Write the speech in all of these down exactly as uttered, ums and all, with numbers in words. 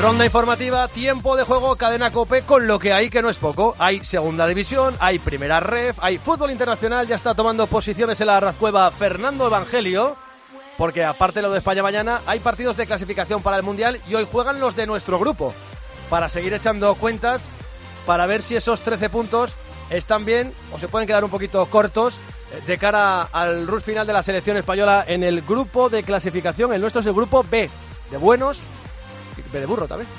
Ronda informativa, tiempo de juego, Cadena COPE, con lo que hay que no es poco. Hay segunda división, hay primera ref, hay fútbol internacional, ya está tomando posiciones en la Razcueva Fernando Evangelio, porque aparte de lo de España mañana, hay partidos de clasificación para el Mundial y hoy juegan los de nuestro grupo, para seguir echando cuentas, para ver si esos trece puntos están bien o se pueden quedar un poquito cortos de cara al rush final de la selección española en el grupo de clasificación. El nuestro es el grupo B, de buenos, B de burro también.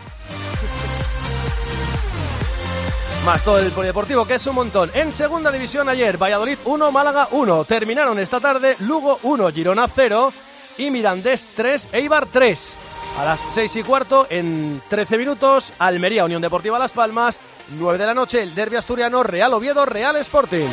Más todo el polideportivo, que es un montón. En segunda división ayer, Valladolid uno, Málaga uno. Terminaron esta tarde Lugo uno, Girona cero y Mirandés tres, Eibar tres. A las seis y cuarto, en trece minutos, Almería, Unión Deportiva Las Palmas. nueve de la noche, el derbi asturiano, Real Oviedo, Real Sporting.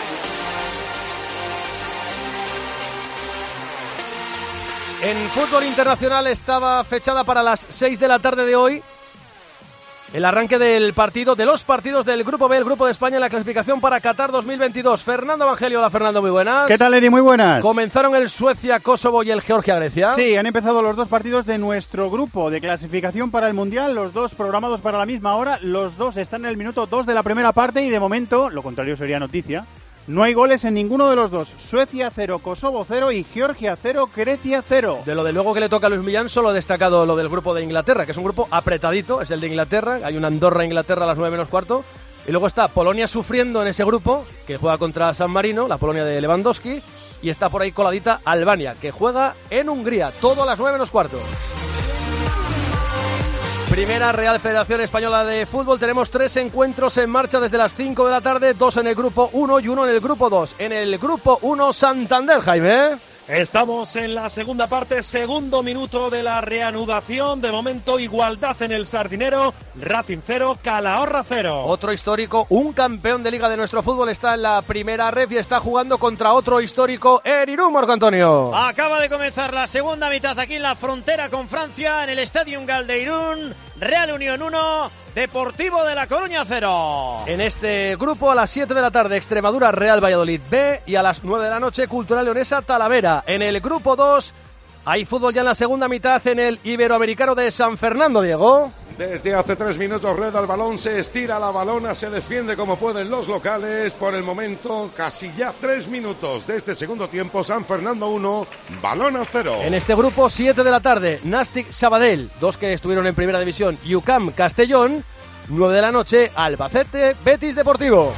En fútbol internacional estaba fechada para las seis de la tarde de hoy el arranque del partido, de los partidos del Grupo B, el Grupo de España en la clasificación para Qatar dos mil veintidós. Fernando Evangelio, hola Fernando, muy buenas. ¿Qué tal, Eri? Muy buenas. Comenzaron el Suecia-Kosovo y el Georgia-Grecia. Sí, han empezado los dos partidos de nuestro grupo de clasificación para el Mundial, los dos programados para la misma hora, los dos están en el minuto dos de la primera parte y de momento, lo contrario sería noticia, no hay goles en ninguno de los dos. Suecia cero, Kosovo cero y Georgia cero, Grecia cero. De lo de luego que le toca a Luis Millán, solo he destacado lo del grupo de Inglaterra, que es un grupo apretadito, es el de Inglaterra. Hay una Andorra-Inglaterra a las nueve menos cuarto. Y luego está Polonia sufriendo en ese grupo, que juega contra San Marino, la Polonia de Lewandowski. Y está por ahí coladita Albania, que juega en Hungría, todo a las nueve menos cuarto. Primera Real Federación Española de Fútbol. Tenemos tres encuentros en marcha desde las cinco de la tarde, dos en el grupo uno y uno en el grupo dos. En el grupo uno, Santander, Jaime. Estamos en la segunda parte, segundo minuto de la reanudación. De momento, igualdad en el Sardinero, Racing cero, Calahorra cero. Otro histórico, un campeón de liga de nuestro fútbol, está en la primera ref y está jugando contra otro histórico, en Irún, Marco Antonio. Acaba de comenzar la segunda mitad aquí en la frontera con Francia, en el Estadio Gal de Irún. Real Unión uno, Deportivo de La Coruña cero. En este grupo, a las siete de la tarde, Extremadura, Real Valladolid B, y a las nueve de la noche, Cultural Leonesa, Talavera. En el grupo dos, hay fútbol ya en la segunda mitad en el Iberoamericano de San Fernando, Diego. Desde hace tres minutos rueda el balón, se estira la balona, se defiende como pueden los locales. Por el momento, casi ya tres minutos de este segundo tiempo, San Fernando uno, Balona cero. En este grupo, siete de la tarde, Nastic Sabadell, dos que estuvieron en primera división, U C A M Castellón. nueve de la noche, Albacete Betis Deportivo.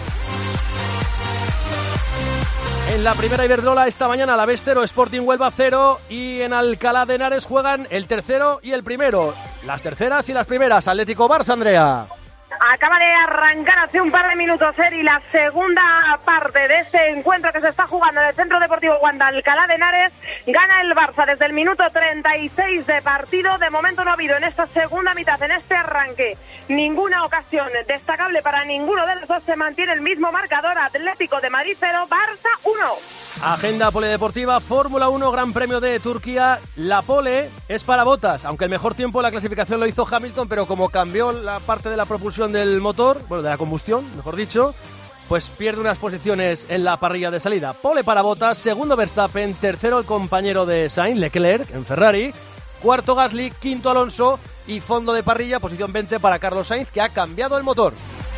En la primera Iberdrola esta mañana, la Bestero, Sporting Huelva cero, y en Alcalá de Henares juegan el tercero y el primero. Las terceras y las primeras, Atlético Barça, Andrea. Acaba de arrancar hace un par de minutos, Eri, la segunda parte de este encuentro que se está jugando en el Centro Deportivo Wanda, Alcalá de Henares. Gana el Barça desde el minuto treinta y seis de partido. De momento no ha habido en esta segunda mitad, en este arranque, ninguna ocasión destacable para ninguno de los dos. Se mantiene el mismo marcador, Atlético de Madrid cero, Barça uno. Agenda polideportiva, Fórmula uno, Gran Premio de Turquía. La pole es para Bottas, aunque el mejor tiempo de la clasificación lo hizo Hamilton, pero como cambió la parte de la propulsión del motor, bueno, de la combustión, mejor dicho, pues pierde unas posiciones en la parrilla de salida. Pole para Bottas, segundo Verstappen, tercero el compañero de Sainz, Leclerc, en Ferrari, cuarto Gasly, quinto Alonso y fondo de parrilla, posición veinte para Carlos Sainz, que ha cambiado el motor.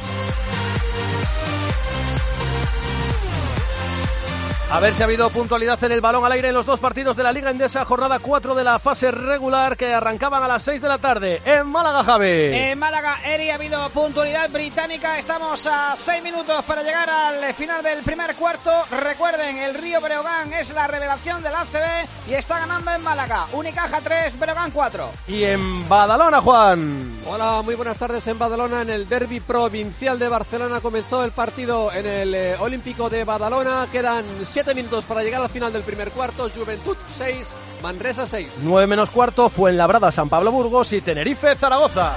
A ver si ha habido puntualidad en el balón al aire en los dos partidos de la Liga Endesa, jornada cuatro de la fase regular, que arrancaban a las seis de la tarde. En Málaga, Javi. En Málaga, Eri, ha habido puntualidad británica. Estamos a seis minutos para llegar al final del primer cuarto. Recuerden, el Río Breogán es la revelación del A C B y está ganando en Málaga. Unicaja tres, Breogán cuatro. Y en Badalona, Juan. Hola, muy buenas tardes en Badalona. En el derbi provincial de Barcelona comenzó el partido en el eh, Olímpico de Badalona. Quedan siete minutos para llegar al final del primer cuarto. Juventud seis, Manresa seis. nueve menos cuarto, Fuenlabrada, San Pablo Burgos y Tenerife, Zaragoza.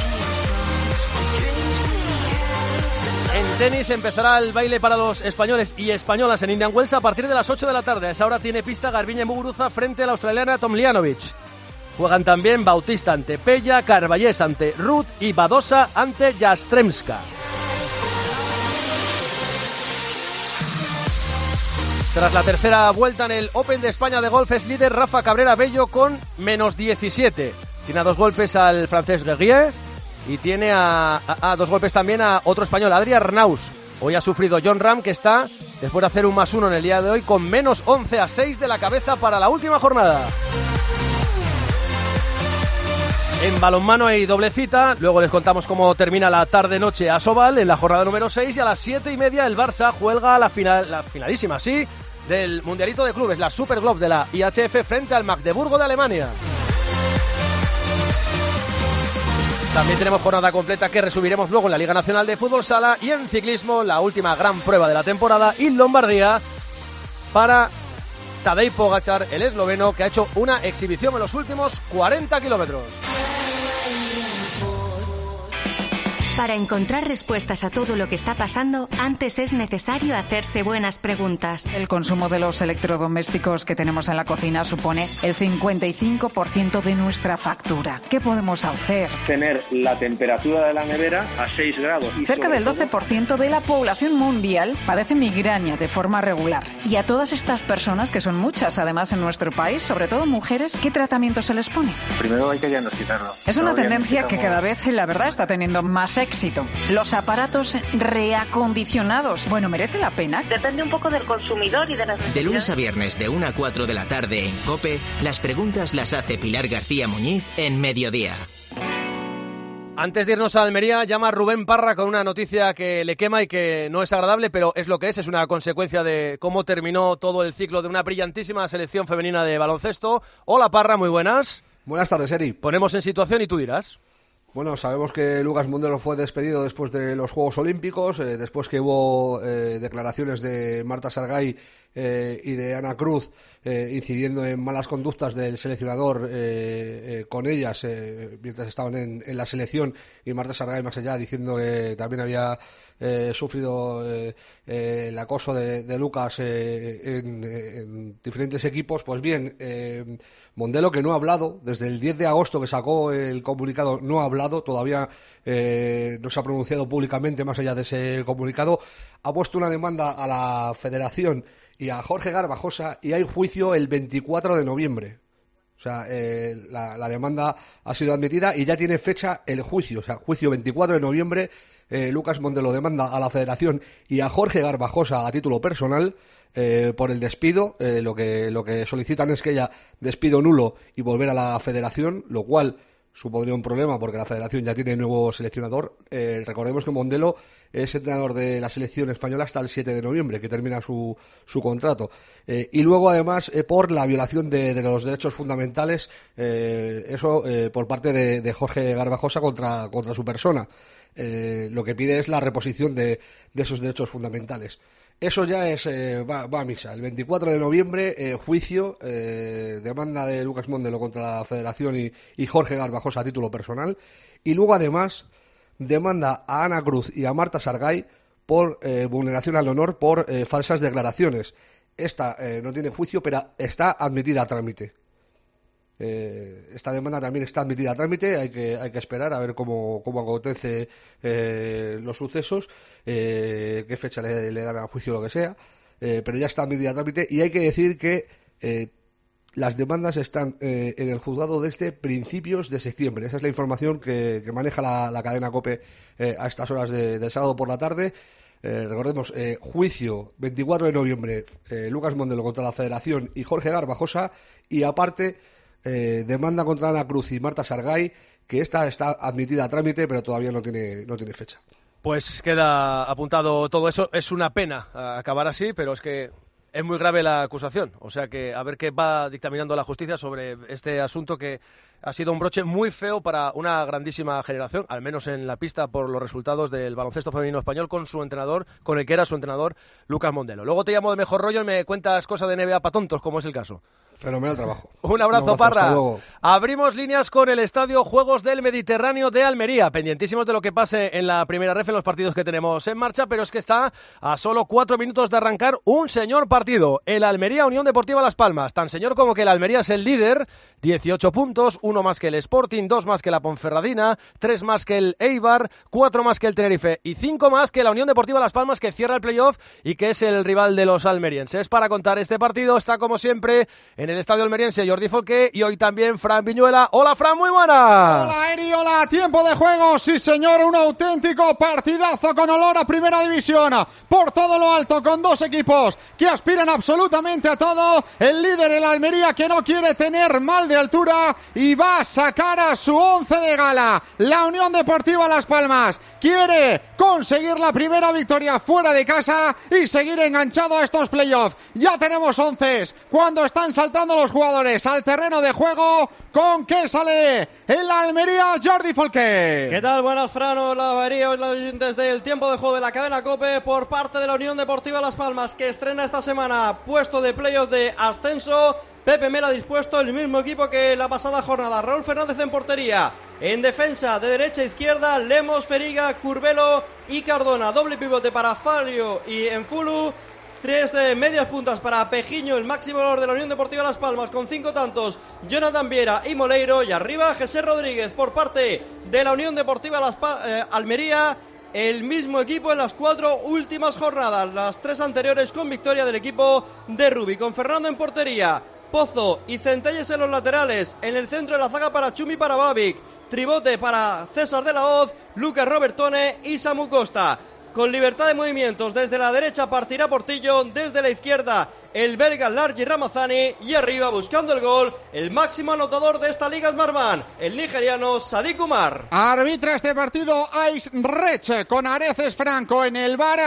En tenis empezará el baile para los españoles y españolas en Indian Wells a partir de las ocho de la tarde. A esa hora tiene pista Garbiñe Muguruza frente a la australiana Tomljanovic. Juegan también Bautista ante Pella, Carballés ante Ruth y Badosa ante Jastremska. Tras la tercera vuelta en el Open de España de golf, es líder Rafa Cabrera Bello con menos diecisiete. Tiene a dos golpes al francés Guerrier y tiene a, a, a dos golpes también a otro español, Adrià Arnaus. Hoy ha sufrido Jon Rahm, que está, después de hacer un más uno en el día de hoy, con menos once a seis de la cabeza para la última jornada. En balonmano hay doble cita, luego les contamos cómo termina la tarde-noche a Asobal en la jornada número seis, y a las siete y media el Barça juega la, final, la finalísima, sí, del Mundialito de Clubes, la Super Globe de la I H F frente al Magdeburgo de Alemania. También tenemos jornada completa que resubiremos luego en la Liga Nacional de Fútbol Sala, y en ciclismo la última gran prueba de la temporada en Lombardía para Tadej Pogačar, el esloveno, que ha hecho una exhibición en los últimos cuarenta kilómetros. Para encontrar respuestas a todo lo que está pasando, antes es necesario hacerse buenas preguntas. El consumo de los electrodomésticos que tenemos en la cocina supone el cincuenta y cinco por ciento de nuestra factura. ¿Qué podemos hacer? Tener la temperatura de la nevera a seis grados. Y cerca del doce por ciento de la población mundial padece migraña de forma regular. Y a todas estas personas, que son muchas además en nuestro país, sobre todo mujeres, ¿qué tratamiento se les pone? Primero hay que diagnosticarlo. Es una tendencia que cada vez, la verdad, está teniendo más éxito. Los aparatos reacondicionados, bueno, ¿merece la pena? Depende un poco del consumidor y de las necesidades. De lunes a viernes de una a cuatro de la tarde en COPE, las preguntas las hace Pilar García Muñiz en Mediodía. Antes de irnos a Almería, llama Rubén Parra con una noticia que le quema y que no es agradable, pero es lo que es, es una consecuencia de cómo terminó todo el ciclo de una brillantísima selección femenina de baloncesto. Hola Parra, muy buenas. Buenas tardes, Eri. Ponemos en situación y tú dirás. Bueno, sabemos que Lucas Mondelo fue despedido después de los Juegos Olímpicos, eh, después que hubo eh, declaraciones de Marta Sargay eh, y de Ana Cruz eh, incidiendo en malas conductas del seleccionador eh, eh, con ellas eh, mientras estaban en, en la selección, y Marta Sargay más allá diciendo que también había eh, sufrido eh, eh, el acoso de, de Lucas eh, en, en diferentes equipos. Pues bien, eh, Mondelo, que no ha hablado desde el diez de agosto que sacó el comunicado, no ha hablado todavía, eh, no se ha pronunciado públicamente más allá de ese comunicado, ha puesto una demanda a la Federación y a Jorge Garbajosa, y hay juicio el veinticuatro de noviembre. O sea, eh, la, la demanda ha sido admitida y ya tiene fecha el juicio. O sea, juicio veinticuatro de noviembre. Eh, Lucas Mondelo demanda a la Federación y a Jorge Garbajosa a título personal eh, por el despido. Eh, lo que lo que solicitan es que haya despido nulo y volver a la Federación, lo cual supondría un problema porque la Federación ya tiene nuevo seleccionador. Eh, recordemos que Mondelo es entrenador de la selección española hasta el siete de noviembre, que termina su, su contrato. Eh, y luego, además, eh, por la violación de, de los derechos fundamentales, eh, eso eh, por parte de, de Jorge Garbajosa contra, contra su persona. Eh, lo que pide es la reposición de, de esos derechos fundamentales. Eso ya es eh, va, va a misa. El veinticuatro de noviembre, eh, juicio, eh, demanda de Lucas Mondelo contra la Federación y, y Jorge Garbajosa a título personal. Y luego, además, demanda a Ana Cruz y a Marta Sargay por eh, vulneración al honor por eh, falsas declaraciones. Esta eh, no tiene juicio, pero está admitida a trámite. Eh, esta demanda también está admitida a trámite. Hay que hay que esperar a ver cómo, cómo acontece eh, los sucesos, eh, qué fecha le, le dan a juicio, lo que sea, eh, pero ya está admitida a trámite. Y hay que decir que eh, las demandas están eh, en el juzgado desde principios de septiembre. Esa es la información que, que maneja la, la cadena COPE eh, a estas horas de, del sábado por la tarde. Eh, recordemos, eh, juicio veinticuatro de noviembre, eh, Lucas Mondelo contra la Federación y Jorge Garbajosa, y aparte eh, demanda contra Ana Cruz y Marta Sargay, que esta está admitida a trámite pero todavía no tiene, no tiene fecha. Pues queda apuntado todo eso. Es una pena acabar así, pero es que es muy grave la acusación, o sea que a ver qué va dictaminando la justicia sobre este asunto, que ha sido un broche muy feo para una grandísima generación, al menos en la pista, por los resultados del baloncesto femenino español con su entrenador, con el que era su entrenador, Lucas Mondelo. Luego te llamo de mejor rollo y me cuentas cosas de N B A para tontos, como es el caso. Fenomenal trabajo. Un abrazo, un abrazo, Parra. hasta luego. Abrimos líneas con el Estadio Juegos del Mediterráneo de Almería, pendientísimos de lo que pase en la primera ref en los partidos que tenemos en marcha, pero es que está a solo cuatro minutos de arrancar un señor partido, el Almería Unión Deportiva Las Palmas, tan señor como que el Almería es el líder, dieciocho puntos, un uno más que el Sporting, dos más que la Ponferradina, tres más que el Eibar, cuatro más que el Tenerife y cinco más que la Unión Deportiva Las Palmas, que cierra el playoff y que es el rival de los almerienses. Para contar este partido está, como siempre, en el estadio almeriense Jordi Folqué y hoy también Fran Viñuela. Hola, Fran, muy buenas. Hola, Eri, hola, tiempo de juego, sí señor, un auténtico partidazo con olor a primera división, por todo lo alto, con dos equipos que aspiran absolutamente a todo. El líder, el Almería, que no quiere tener mal de altura y va a sacar a su once de gala. La Unión Deportiva Las Palmas quiere conseguir la primera victoria fuera de casa y seguir enganchado a estos playoffs. Ya tenemos once cuando están saltando los jugadores al terreno de juego. ¿Con qué sale el Almería, Jordi Folqué? ¿Qué tal? Buenas, Fran, la Almería, hoy los oyentes del tiempo de juego de la cadena COPE por parte de la Unión Deportiva Las Palmas, que estrena esta semana puesto de playoff de ascenso. Pepe Mera dispuesto, el mismo equipo que la pasada jornada. Raúl Fernández en portería. En defensa, de derecha a izquierda, Lemos, Feriga, Curbelo y Cardona. Doble pivote para Falio y Enfulu. Tres de medias puntas para Pejiño, el máximo valor de la Unión Deportiva Las Palmas, con cinco tantos, Jonathan Viera y Moleiro. Y arriba, José Rodríguez por parte de la Unión Deportiva Las pa- eh, Almería. El mismo equipo en las cuatro últimas jornadas, las tres anteriores con victoria del equipo de Rubi, con Fernando en portería, Pozo y Centelles en los laterales, en el centro de la zaga para Chumi, para Babic, tribote para César de la Hoz, Lucas Robertone y Samu Costa. Con libertad de movimientos, desde la derecha partirá Portillo, desde la izquierda el belga Largi Ramazani y arriba, buscando el gol, el máximo anotador de esta liga Smartman, el nigeriano Sadiq Umar. Arbitra este partido Ais Rech, con Areces Franco en el V A R.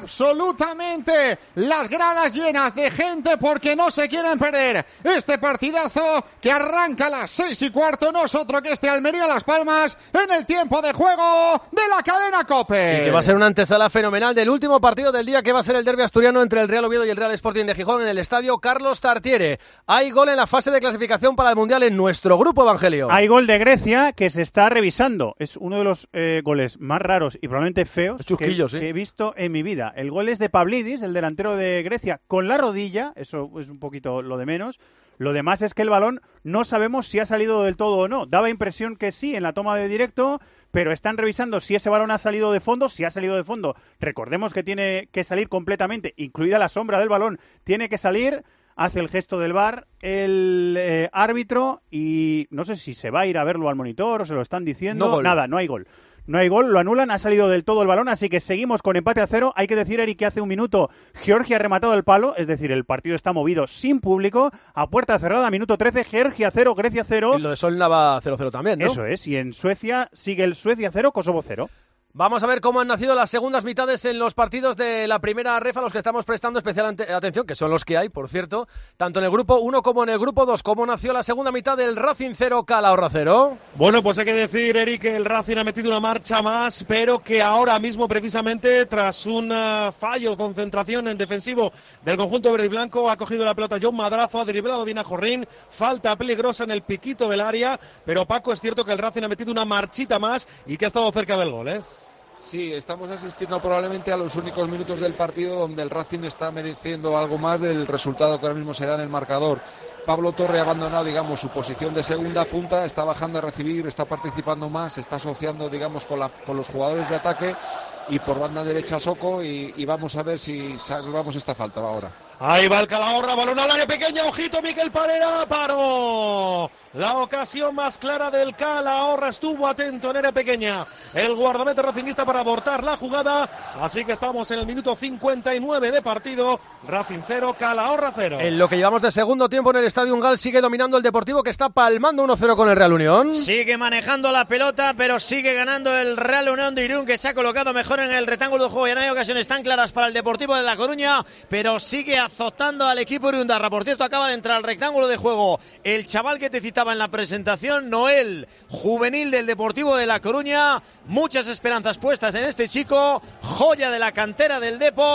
Absolutamente las gradas llenas de gente porque no se quieren perder este partidazo que arranca a las seis y cuarto. No es otro que este Almería Las Palmas en el tiempo de juego de la cadena COPE. Y que va a ser una antesala fenomenal del último partido del día, que va a ser el derbi asturiano entre el Real Oviedo y el Real Sporting de Gijón en el estadio Carlos Tartiere. Hay gol en la fase de clasificación para el Mundial en nuestro grupo, Evangelio. Hay gol de Grecia que se está revisando. Es uno de los eh, goles más raros y probablemente feos que, ¿sí? que he visto en mi vida. El gol es de Pavlidis, el delantero de Grecia, con la rodilla. Eso es un poquito lo de menos. Lo demás es que el balón no sabemos si ha salido del todo o no. Daba impresión que sí en la toma de directo, pero están revisando si ese balón ha salido de fondo. Si ha salido de fondo, recordemos que tiene que salir completamente, incluida la sombra del balón, tiene que salir. Hace el gesto del V A R el eh, árbitro y no sé si se va a ir a verlo al monitor o se lo están diciendo. No gol. Nada, no hay gol. No hay gol, lo anulan, ha salido del todo el balón, así que seguimos con empate a cero. Hay que decir, Eric, que hace un minuto Georgia ha rematado el palo, es decir, el partido está movido sin público, a puerta cerrada, minuto trece, Georgia cero, Grecia cero. Y lo de Solna va cero cero también, ¿no? Eso es, y en Suecia sigue el Suecia cero, Kosovo cero. Vamos a ver cómo han nacido las segundas mitades en los partidos de la primera ref a los que estamos prestando especial atención, que son los que hay, por cierto, tanto en el grupo uno como en el grupo dos. ¿Cómo nació la segunda mitad del Racing cero, Calahorra cero? Bueno, pues hay que decir, Eric, que el Racing ha metido una marcha más, pero que ahora mismo, precisamente, tras un uh, fallo, concentración en defensivo del conjunto verde y blanco, ha cogido la pelota John Madrazo, ha driblado bien a Jorrín, falta peligrosa en el piquito del área, pero Paco, es cierto que el Racing ha metido una marchita más y que ha estado cerca del gol, ¿eh? Sí, estamos asistiendo probablemente a los únicos minutos del partido donde el Racing está mereciendo algo más del resultado que ahora mismo se da en el marcador. Pablo Torre ha abandonado, digamos, su posición de segunda punta, está bajando a recibir, está participando más, está asociando, digamos, con, la, con los jugadores de ataque, y por banda derecha Soco, y, y vamos a ver si salvamos esta falta ahora. Ahí va el Calahorra, balón al área pequeña, ojito, Miquel Parera, paró. La ocasión más clara del Calahorra, estuvo atento en área pequeña el guardameta racinguista para abortar la jugada, así que estamos en el minuto cincuenta y nueve de partido, Racing cero, Calahorra cero. En lo que llevamos de segundo tiempo en el Estadio Ungal sigue dominando el Deportivo, que está palmando uno cero con el Real Unión. Sigue manejando la pelota, pero sigue ganando el Real Unión de Irún, que se ha colocado mejor en el rectángulo de juego. Ya no hay ocasiones tan claras para el Deportivo de La Coruña, pero sigue azotando al equipo de Undarra. Por cierto, acaba de entrar al rectángulo de juego el chaval que te citaba en la presentación, Noel, juvenil del Deportivo de La Coruña. Muchas esperanzas puestas en este chico, joya de la cantera del Depor,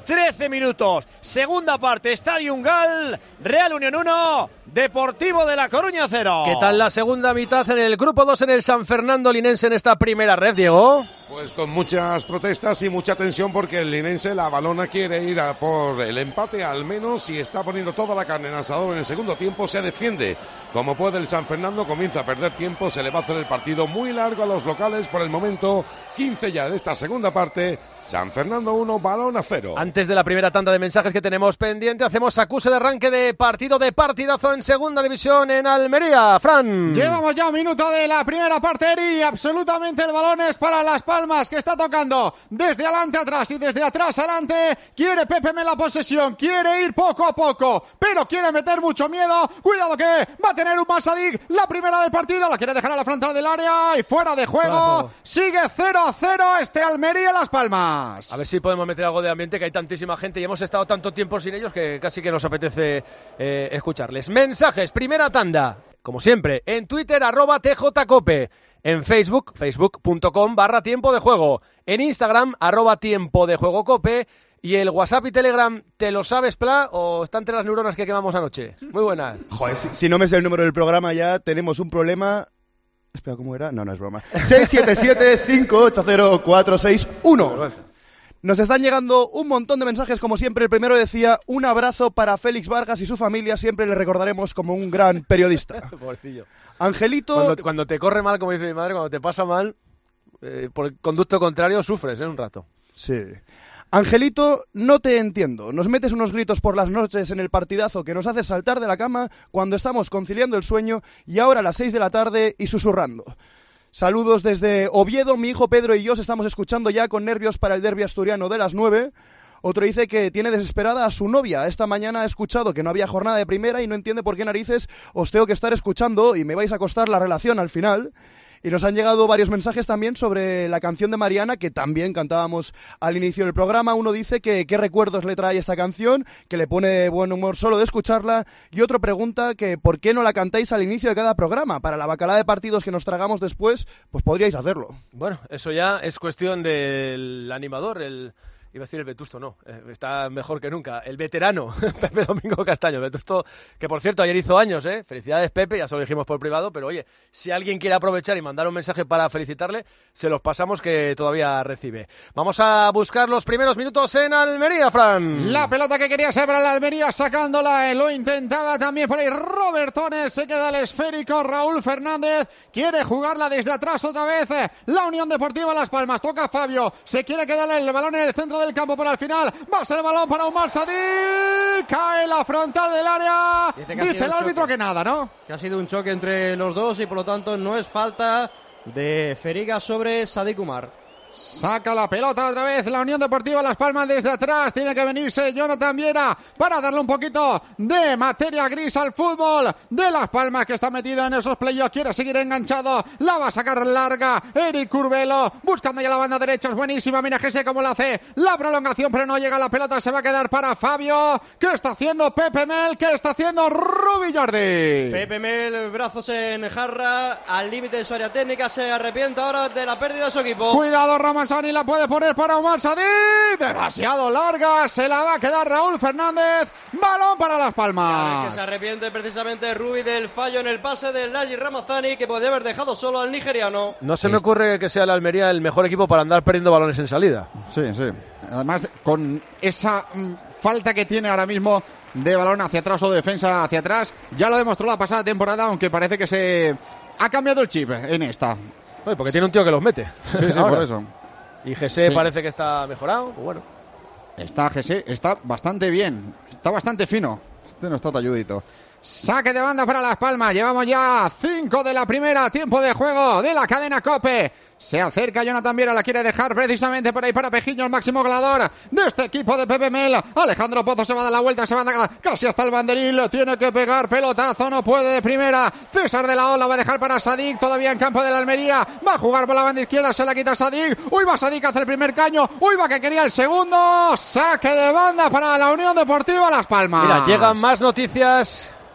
trece minutos. Segunda parte, Estadio Gal, Real Unión uno, Deportivo de La Coruña cero. ¿Qué tal la segunda mitad en el grupo dos en el San Fernando Linense en esta primera red, Diego? Pues con muchas protestas y mucha tensión porque el linense, la balona, quiere ir a por el empate al menos y está poniendo toda la carne en asador en el segundo tiempo. Se defiende como puede el San Fernando, comienza a perder tiempo, se le va a hacer el partido muy largo a los locales por el momento. quince ya de esta segunda parte. San Fernando uno, balón a cero. Antes de la primera tanda de mensajes que tenemos pendiente, hacemos acuse de arranque de partido de partidazo en segunda división en Almería. Fran. Llevamos ya un minuto de la primera parte y absolutamente el balón es para Las Palmas, que está tocando desde adelante atrás y desde atrás adelante. Quiere Pepe Mel la posesión, quiere ir poco a poco, pero quiere meter mucho miedo. Cuidado que va a tener un Masadik, la primera del partido, la quiere dejar a la frontal del área y fuera de juego. Bajo. Sigue cero a cero este Almería Las Palmas. A ver si podemos meter algo de ambiente, que hay tantísima gente y hemos estado tanto tiempo sin ellos que casi que nos apetece eh, escucharles. Mensajes, primera tanda, como siempre, en Twitter, arroba tjcope, en Facebook, facebook.com barra tiempo de juego, en Instagram, arroba tiempo de juego cope, y el WhatsApp y Telegram, ¿te lo sabes, Pla, o está entre las neuronas que quemamos anoche? Muy buenas. Joder, si, si no me sé el número del programa ya tenemos un problema. Espera, ¿cómo era? No, no es broma. seis siete siete, cinco ocho cero, cuatro seis uno. Nos están llegando un montón de mensajes, como siempre. El primero decía, un abrazo para Félix Vargas y su familia, siempre le recordaremos como un gran periodista. Pobrecillo. Angelito... Cuando, cuando te corre mal, como dice mi madre, cuando te pasa mal, eh, por el conducto contrario sufres, ¿eh? Un rato. Sí. Angelito, no te entiendo. Nos metes unos gritos por las noches en el partidazo que nos hace saltar de la cama cuando estamos conciliando el sueño y ahora a las seis de la tarde y susurrando. Saludos desde Oviedo, mi hijo Pedro y yo os estamos escuchando ya con nervios para el derbi asturiano de las nueve. Otro dice que tiene desesperada a su novia. Esta mañana ha escuchado que no había jornada de primera y no entiende por qué narices os tengo que estar escuchando y me vais a costar la relación al final. Y nos han llegado varios mensajes también sobre la canción de Mariana, que también cantábamos al inicio del programa. Uno dice que qué recuerdos le trae esta canción, que le pone buen humor solo de escucharla. Y otro pregunta que por qué no la cantáis al inicio de cada programa. Para la bacalá de partidos que nos tragamos después, pues podríais hacerlo. Bueno, eso ya es cuestión del animador, el... Iba a decir el Vetusto, no, eh, está mejor que nunca. El veterano, Pepe Domingo Castaño. Vetusto, que por cierto ayer hizo años, ¿eh? Felicidades, Pepe, ya se lo dijimos por privado, pero oye, si alguien quiere aprovechar y mandar un mensaje para felicitarle, se los pasamos que todavía recibe. Vamos a buscar los primeros minutos en Almería, Fran. La pelota que quería ser para la Almería, sacándola, eh, lo intentaba también por ahí Robertones, se queda el esférico, Raúl Fernández, quiere jugarla desde atrás otra vez, eh, la Unión Deportiva Las Palmas, toca Fabio, se quiere quedar el balón en el centro del campo, pero al final va a ser el balón para Umar Sadik, cae la frontal del área, dice, dice el árbitro choque. Que nada, ¿no? Que ha sido un choque entre los dos y por lo tanto no es falta de Feriga sobre Sadik Umar. Saca la pelota otra vez la Unión Deportiva Las Palmas desde atrás. Tiene que venirse Jonathan Viera para darle un poquito de materia gris al fútbol de Las Palmas, que está metido en esos playoffs. Quiere seguir enganchado. La va a sacar larga Eric Curbelo buscando ya la banda derecha. Es buenísima. Mira Gese cómo la hace. La prolongación, pero no llega la pelota. Se va a quedar para Fabio. ¿Qué está haciendo Pepe Mel? ¿Qué está haciendo Rubi Jordi? Pepe Mel, brazos en jarra, al límite de su área técnica. Se arrepiente ahora de la pérdida de su equipo. Cuidado, Ramazani la puede poner para Omar Sadik, demasiado larga, se la va a quedar Raúl Fernández, balón para Las Palmas. Que se arrepiente precisamente Rubi del fallo en el pase del Laji Ramazani, que podría haber dejado solo al nigeriano. No se me ocurre que sea la Almería el mejor equipo para andar perdiendo balones en salida. Sí, sí, además con esa mm, falta que tiene ahora mismo de balón hacia atrás o de defensa hacia atrás, ya lo demostró la pasada temporada, aunque parece que se ha cambiado el chip en esta. Oye, porque tiene un tío que los mete. Sí, sí, por eso. Y Gese sí. parece que está mejorado, pues bueno. Está Gese, está bastante bien, está bastante fino. Este no está talludito. Saque de banda para Las Palmas, llevamos ya cinco de la primera, tiempo de juego de la cadena COPE. Se acerca Jonathan Viera, la quiere dejar precisamente por ahí para Pejiño, el máximo goleador de este equipo de Pepe Mel. Alejandro Pozo se va a dar la vuelta, se va a dar casi hasta el banderín, lo tiene que pegar, pelotazo, no puede de primera. César de la Ola va a dejar para Sadik, todavía en campo de la Almería, va a jugar por la banda izquierda, se la quita Sadik. Uy, va Sadik, hace el primer caño, uy, va que quería el segundo. Saque de banda para la Unión Deportiva Las Palmas. Mira, llegan más noticias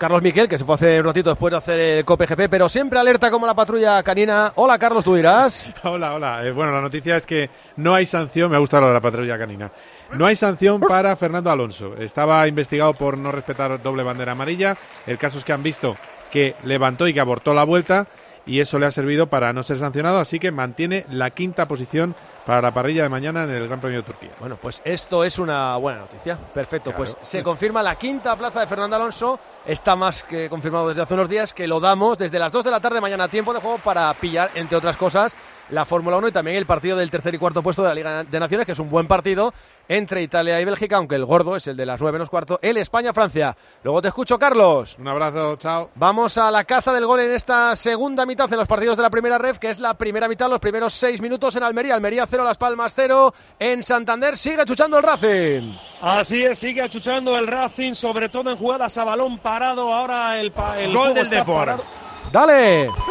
Carlos Miquel, que se fue hace un ratito después de hacer el COPE G P, pero siempre alerta como la patrulla canina. Hola, Carlos, tú dirás. Hola, hola. Eh, bueno, la noticia es que no hay sanción, me ha gustado lo de la patrulla canina. No hay sanción para Fernando Alonso. Estaba investigado por no respetar doble bandera amarilla. El caso es que han visto que levantó y que abortó la vuelta y eso le ha servido para no ser sancionado, así que mantiene la quinta posición para la parrilla de mañana en el Gran Premio de Turquía. Bueno, pues esto es una buena noticia. Perfecto, claro. Pues se confirma la quinta plaza de Fernando Alonso. Está más que confirmado desde hace unos días, que lo damos desde las dos de la tarde mañana, tiempo de juego, para pillar, entre otras cosas, la Fórmula uno y también el partido del tercer y cuarto puesto de la Liga de Naciones, que es un buen partido entre Italia y Bélgica, aunque el gordo es el de las nueve menos cuarto, el España-Francia. Luego te escucho, Carlos. Un abrazo, chao. Vamos a la caza del gol en esta segunda mitad en los partidos de la primera ref, que es la primera mitad, los primeros seis minutos en Almería. Almería cero, Las Palmas cero. En Santander sigue achuchando el Racing. Así es, sigue achuchando el Racing, sobre todo en jugadas a balón parado. Ahora el, el gol del Depor. Dale. ¡Gol!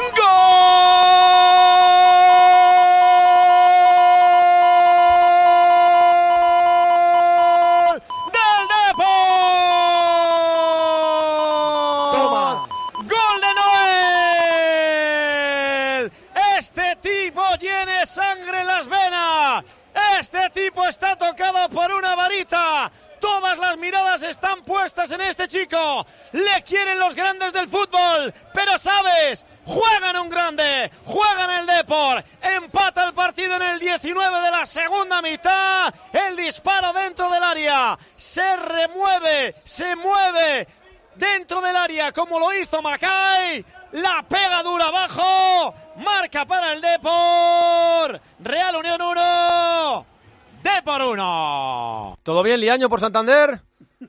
Tiene sangre en las venas. Este tipo está tocado por una varita. Todas las miradas están puestas en este chico. Le quieren los grandes del fútbol. Pero sabes, juegan un grande. Juegan el Depor. Empata el partido en el diecinueve de la segunda mitad. El disparo dentro del área. Se remueve, se mueve dentro del área como lo hizo Macay. La pega dura abajo. Marca para el Depor. Real Unión uno. Depor uno. ¿Todo bien, Liaño, por Santander?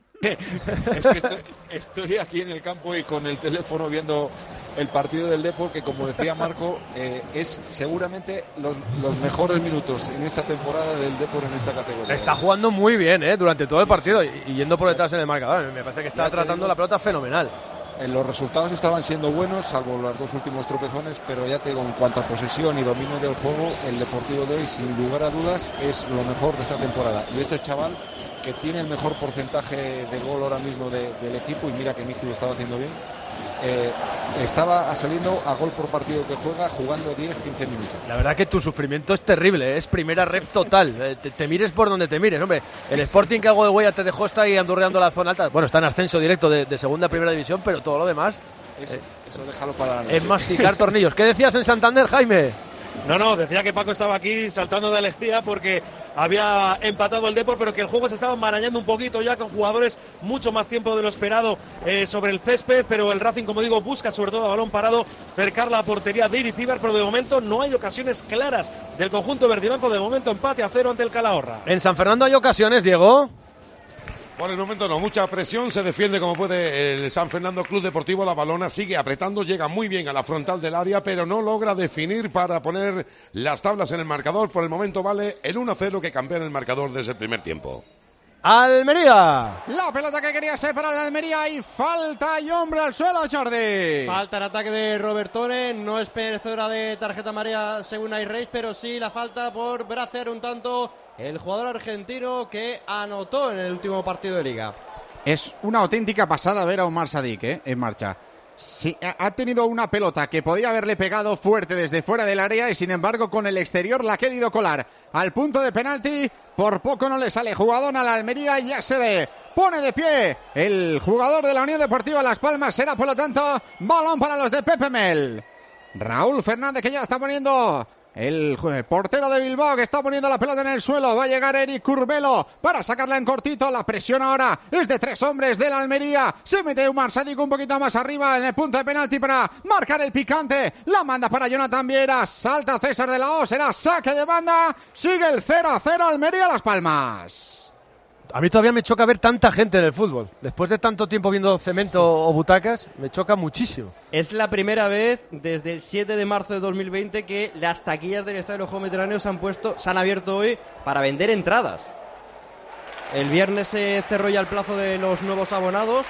Es que estoy, estoy aquí en el campo y con el teléfono viendo el partido del Depor, que como decía Marco, eh, es seguramente los, los mejores minutos en esta temporada del Depor en esta categoría. Está jugando muy bien, ¿eh? Durante todo el partido y, y yendo por detrás en el marcador. Me parece que está tratando la pelota fenomenal. Los resultados estaban siendo buenos, salvo los dos últimos tropezones, pero ya te digo, en cuanto a posesión y dominio del juego, el Deportivo de hoy, sin lugar a dudas, es lo mejor de esta temporada. Y este chaval, que tiene el mejor porcentaje de gol ahora mismo de, del equipo, y mira que Miki lo estaba haciendo bien, eh, estaba saliendo a gol por partido que juega, jugando diez a quince minutos. La verdad que tu sufrimiento es terrible, ¿eh? Es primera ref total. Eh, te, te mires por donde te mires, hombre. El Sporting, que algo de huella te dejó, está ahí andurreando la zona alta. Bueno, está en ascenso directo de, de segunda a primera división, pero todo lo demás eso, eh, eso déjalo para la noche. Es masticar tornillos. ¿Qué decías en Santander, Jaime? No, no, decía que Paco estaba aquí saltando de alegría porque había empatado el Depor, pero que el juego se estaba enmarañando un poquito ya con jugadores mucho más tiempo de lo esperado eh, sobre el césped, pero el Racing, como digo, busca sobre todo a balón parado cercar la portería de Iricíbar, pero de momento no hay ocasiones claras del conjunto verdiblanco. De momento empate a cero ante el Calahorra. En San Fernando hay ocasiones, Diego. Por el momento no, mucha presión, se defiende como puede el San Fernando Club Deportivo. La balona sigue apretando, llega muy bien a la frontal del área, pero no logra definir para poner las tablas en el marcador. Por el momento vale el uno a cero que cambia en el marcador desde el primer tiempo. Almería. La pelota que quería ser para el Almería y falta y hombre al suelo, Jordi. Falta en ataque de Robertone, no es merecedora de tarjeta amarilla según iRace, pero sí la falta por bracear un tanto el jugador argentino que anotó en el último partido de Liga. Es una auténtica pasada ver a Omar Sadik, ¿eh? En marcha. Sí, ha tenido una pelota que podía haberle pegado fuerte desde fuera del área y sin embargo con el exterior la ha querido colar al punto de penalti. Por poco no le sale jugadón a la Almería y ya se ve. Pone de pie el jugador de la Unión Deportiva Las Palmas. Será por lo tanto balón para los de Pepe Mel. Raúl Fernández, que ya está poniendo el portero de Bilbao, que está poniendo la pelota en el suelo. Va a llegar Eric Curbelo para sacarla en cortito. La presión ahora es de tres hombres de la Almería. Se mete Umar Sadik un poquito más arriba en el punto de penalti para marcar el picante. La manda para Jonathan Viera. Salta César de la O. Será saque de banda. Sigue el cero a cero Almería Las Palmas. A mí todavía me choca ver tanta gente en el fútbol. Después de tanto tiempo viendo cemento o butacas, me choca muchísimo. Es la primera vez desde el siete de marzo de dos mil veinte que las taquillas del Estadio de los Juegos Mediterráneos se han puesto, se han abierto hoy para vender entradas. El viernes se cerró ya el plazo de los nuevos abonados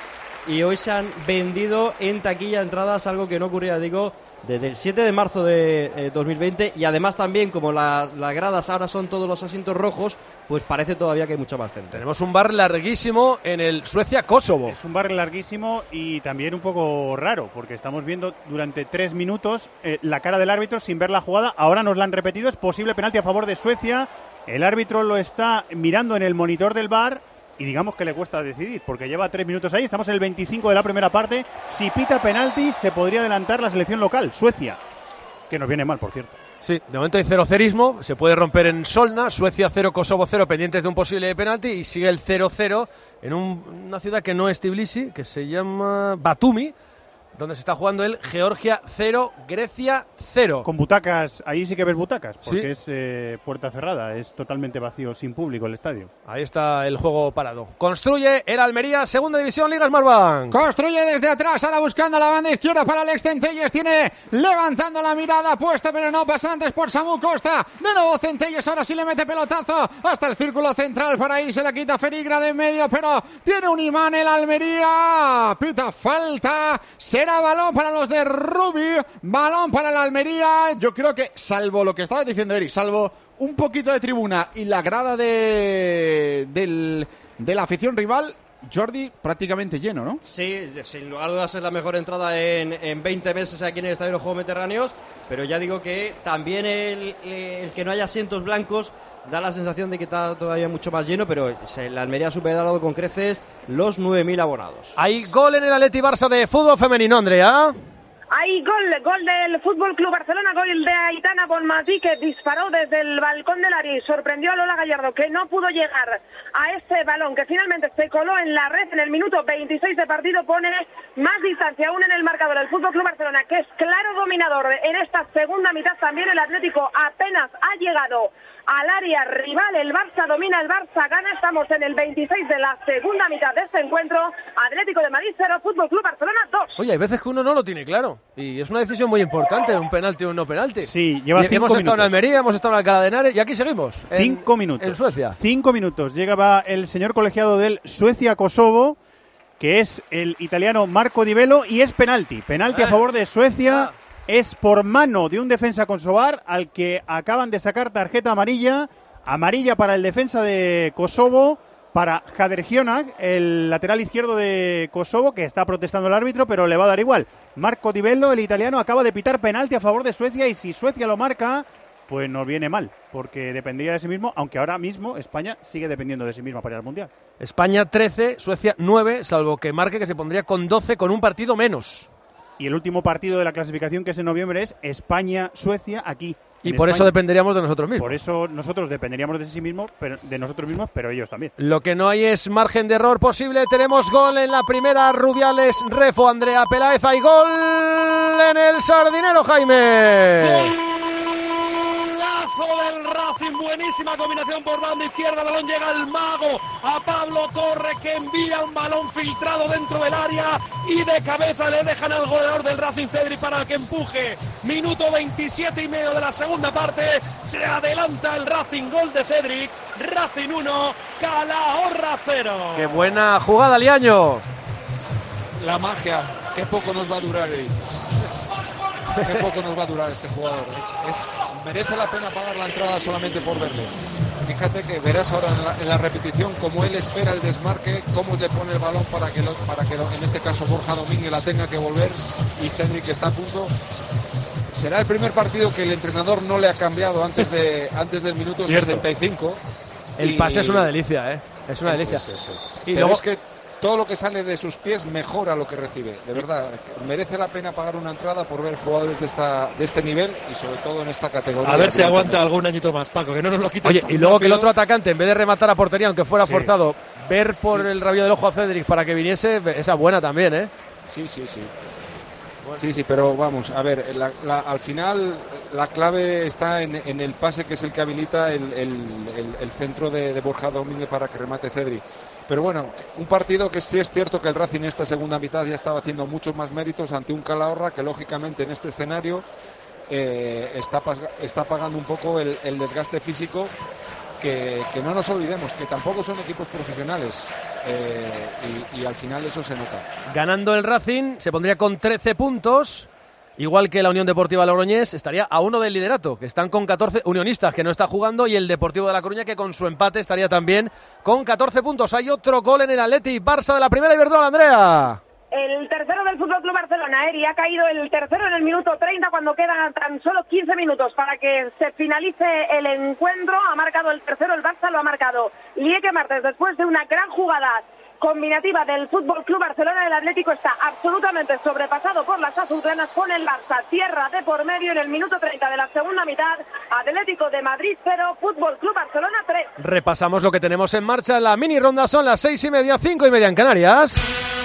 y hoy se han vendido en taquilla entradas, algo que no ocurría, digo, desde el siete de marzo de eh, dos mil veinte, y además también como la, las gradas ahora son todos los asientos rojos, pues parece todavía que hay mucha más gente. Tenemos un bar larguísimo en el Suecia-Kosovo. Es un bar larguísimo y también un poco raro, porque estamos viendo durante tres minutos eh, la cara del árbitro sin ver la jugada. Ahora nos la han repetido, es posible penalti a favor de Suecia. El árbitro lo está mirando en el monitor del bar y digamos que le cuesta decidir, porque lleva tres minutos ahí. Estamos en el veinticinco de la primera parte. Si pita penalti, se podría adelantar la selección local, Suecia, que nos viene mal, por cierto. Sí, de momento hay cero cerismo, se puede romper en Solna, Suecia cero, Kosovo cero, pendientes de un posible penalti, y sigue el cero cero en un, una ciudad que no es Tbilisi, que se llama Batumi, donde se está jugando el Georgia cero, Grecia cero. Con butacas, ahí sí que ves butacas, porque sí. es eh, puerta cerrada, es totalmente vacío, sin público el estadio. Ahí está el juego parado. Construye el Almería, segunda división, Liga Smartbank. Construye desde atrás, ahora buscando la banda izquierda para Alex Centelles, tiene levantando la mirada puesta, pero no pasa antes por Samu Costa. De nuevo Centelles, ahora sí le mete pelotazo hasta el círculo central, por ahí se la quita Ferigra de en medio, pero tiene un imán el Almería. Pita falta, será balón para los de Rubi, balón para el Almería. Yo creo que, salvo lo que estaba diciendo Eric, salvo un poquito de tribuna y la grada de, del, de la afición rival, Jordi, prácticamente lleno, ¿no? Sí, sin lugar a dudas es la mejor entrada en, en veinte meses aquí en el Estadio de los Juegos Mediterráneos, pero ya digo que también el, el que no haya asientos blancos da la sensación de que está todavía mucho más lleno, pero la Almería ha superado con creces los nueve mil abonados. Hay gol en el Atleti Barça de fútbol femenino, Andrea. Hay gol, gol del Fútbol Club Barcelona, gol de Aitana Bonmatí, que disparó desde el balcón del área y sorprendió a Lola Gallardo, que no pudo llegar a ese balón, que finalmente se coló en la red en el minuto veintiséis de partido, pone más distancia aún en el marcador el Fútbol Club Barcelona, que es claro dominador en esta segunda mitad. También el Atlético apenas ha llegado al área rival, el Barça domina, el Barça gana. Estamos en el veintiséis de la segunda mitad de este encuentro. Atlético de Madrid cero, Fútbol Club Barcelona dos. Oye, hay veces que uno no lo tiene claro y es una decisión muy importante, un penalti o un no penalti. Sí, lleva y cinco hemos minutos. estado en Almería, hemos estado en Alcalá de Henares y aquí seguimos. En, cinco minutos. En Suecia. Cinco minutos. Llegaba el señor colegiado del Suecia-Kosovo, que es el italiano Marco Di Bello, y es penalti. Penalti eh. a favor de Suecia. Ah. Es por mano de un defensa kosovar al que acaban de sacar tarjeta amarilla. Amarilla para el defensa de Kosovo, para Hadergionak, el lateral izquierdo de Kosovo, que está protestando el árbitro, pero le va a dar igual. Marco Di Bello, el italiano, acaba de pitar penalti a favor de Suecia, y si Suecia lo marca, pues nos viene mal, porque dependería de sí mismo, aunque ahora mismo España sigue dependiendo de sí misma para ir al Mundial. España trece, Suecia nueve, salvo que marque, que se pondría con doce, con un partido menos. Y el último partido de la clasificación, que es en noviembre, es España-Suecia aquí. Y por España. Eso dependeríamos de nosotros mismos. Por eso nosotros dependeríamos de sí mismos, pero de nosotros mismos, pero ellos también. Lo que no hay es margen de error posible. Tenemos gol en la primera, Rubiales, Refo, Andrea Peláez. Hay gol en el Sardinero, Jaime. Del Racing, buenísima combinación por banda izquierda, el balón llega al mago, a Pablo Torre, que envía un balón filtrado dentro del área y de cabeza le dejan al goleador del Racing, Cedric, para que empuje. Minuto veintisiete y medio de la segunda parte, se adelanta el Racing, gol de Cedric. Racing uno, Calahorra cero. Qué buena jugada, Liaño. La magia, qué poco nos va a durar ahí. Qué poco nos va a durar este jugador. Es, es, merece la pena pagar la entrada solamente por verle. Fíjate que verás ahora en la, en la repetición cómo él espera el desmarque, cómo le pone el balón para que, lo, para que lo, en este caso Borja Domínguez la tenga que volver, y Cedric está a punto. Será el primer partido que el entrenador no le ha cambiado antes de antes del minuto setenta y cinco. El y... pase es una delicia, ¿eh? Es una delicia. Es, es, es. Y Pero luego... es que todo lo que sale de sus pies mejora lo que recibe. De verdad, merece la pena pagar una entrada por ver jugadores de esta de este nivel y sobre todo en esta categoría. A ver si aguanta algún añito más, Paco, que no nos lo quiten. Oye, y luego que el otro atacante, en vez de rematar a portería, aunque fuera sí. forzado, ver por sí. el rabillo del ojo a Cedric para que viniese, esa buena también, ¿eh? Sí, sí, sí. Bueno. Sí, sí, pero vamos, a ver, la, la, al final la clave está en, en el pase, que es el que habilita el, el, el, el centro de, de Borja Domínguez para que remate Cedric. Pero bueno, un partido que sí es cierto que el Racing en esta segunda mitad ya estaba haciendo muchos más méritos ante un Calahorra que lógicamente en este escenario eh, está, está pagando un poco el, el desgaste físico que, que no nos olvidemos que tampoco son equipos profesionales eh, y, y al final eso se nota. Ganando el Racing se pondría con trece puntos, igual que la Unión Deportiva Logroñés, estaría a uno del liderato, que están con catorce, Unionistas que no está jugando, y el Deportivo de La Coruña que con su empate estaría también con catorce puntos. Hay otro gol en el Athletic Barça de la primera Iberdrola, Andrea. El tercero del Fútbol Club Barcelona, Eri, ha caído el tercero en el minuto treinta cuando quedan tan solo quince minutos para que se finalice el encuentro. Ha marcado el tercero el Barça, lo ha marcado Lieke Martens después de una gran jugada combinativa del Fútbol Club Barcelona. El Atlético está absolutamente sobrepasado por las azulgranas con el Barça tierra de por medio en el minuto treinta de la segunda mitad. Atlético de Madrid cero, Fútbol Club Barcelona tres. Repasamos lo que tenemos en marcha en la mini ronda, son las seis y media, cinco y media en Canarias.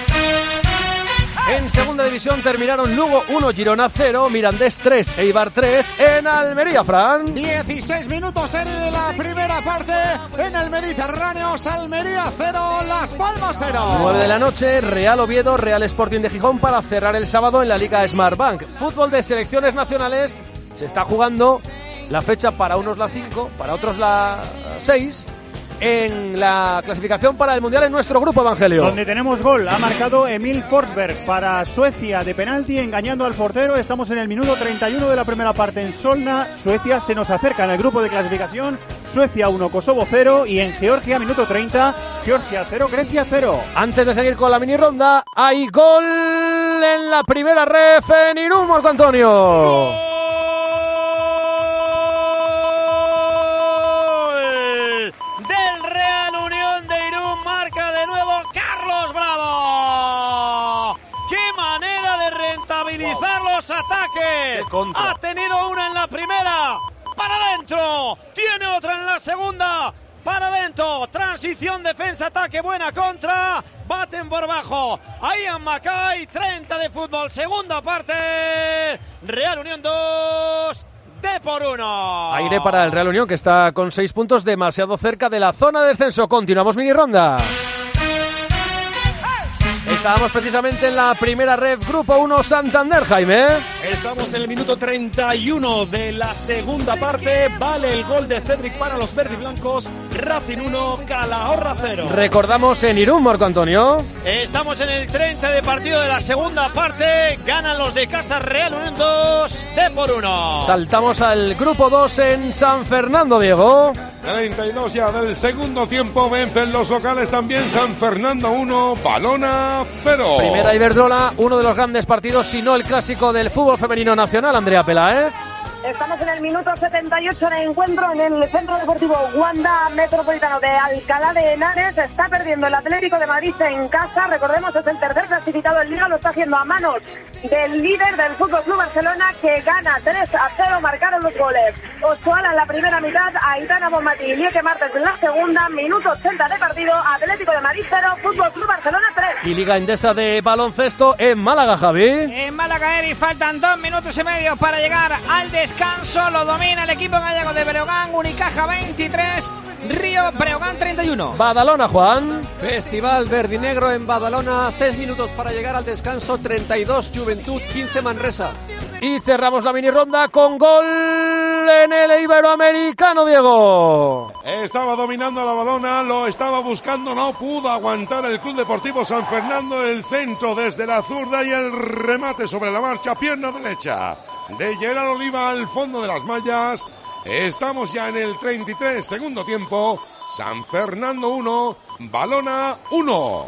En segunda división terminaron Lugo uno, Girona cero, Mirandés tres, Eibar tres. En Almería, Fran. dieciséis minutos en de la primera parte en el Mediterráneo. Almería cero, Las Palmas cero. nueve de la noche, Real Oviedo, Real Sporting de Gijón para cerrar el sábado en la Liga Smartbank. Fútbol de selecciones nacionales, se está jugando la fecha para unos la cinco, para otros la seis. En la clasificación para el Mundial en nuestro grupo, Evangelio. Donde tenemos gol, ha marcado Emil Forsberg para Suecia de penalti, engañando al portero. Estamos en el minuto treinta y uno de la primera parte en Solna. Suecia se nos acerca en el grupo de clasificación. Suecia uno, Kosovo cero. Y en Georgia, minuto treinta, Georgia cero, Grecia cero. Antes de seguir con la mini ronda, hay gol en la primera ref en Irún, Marco Antonio. Los ataques, ha tenido una en la primera, para adentro, tiene otra en la segunda, para adentro, transición, defensa, ataque, buena contra, baten por bajo, Ian Mackay, treinta de fútbol, segunda parte, Real Unión dos, D por uno. Aire para el Real Unión, que está con seis puntos, demasiado cerca de la zona de descenso. Continuamos mini ronda. Estábamos precisamente en la primera ref, Grupo uno, Santander, Jaime. Estamos en el minuto treinta y uno de la segunda parte. Vale el gol de Cedric para los verdiblancos. Racing uno, Calahorra cero. Recordamos en Irún, Marco Antonio. Estamos en el treinta de partido de la segunda parte. Ganan los de casa, Real Unión dos, D por uno. Saltamos al Grupo dos en San Fernando, Diego. treinta y dos ya del segundo tiempo. Vencen los locales también. San Fernando uno, Balona cero. Primera Iberdrola, uno de los grandes partidos, si no el clásico del fútbol femenino nacional, Andrea Peláez. Estamos en el minuto setenta y ocho de encuentro en el Centro Deportivo Wanda Metropolitano de Alcalá de Henares. Está perdiendo el Atlético de Madrid en casa. Recordemos, es el tercer clasificado en Liga. Lo está haciendo a manos del líder del Fútbol Club Barcelona, que gana tres a cero. Marcaron los goles Ochoala en la primera mitad, Aitana Bonmatí y Lieke Martens en la segunda. Minuto ochenta de partido. Atlético de Madrid cero, Fútbol Club Barcelona tres. Y Liga Endesa de baloncesto en Málaga, Javi. En Málaga, Eri, faltan dos minutos y medio para llegar al descanso. Lo domina el equipo gallego de Breogán. Unicaja veintitrés, Río Breogán treinta y uno. Badalona, Juan. Festival verdinegro en Badalona, seis minutos para llegar al descanso, treinta y dos Juventud, quince Manresa. Y cerramos la mini ronda con gol en el Iberoamericano, Diego. Estaba dominando la Balona, lo estaba buscando, no pudo aguantar el Club Deportivo San Fernando. El centro desde la zurda y el remate sobre la marcha, pierna derecha de Gerard Oliva al fondo de las mallas. Estamos ya en el treinta y tres, segundo tiempo. San Fernando uno, Balona uno.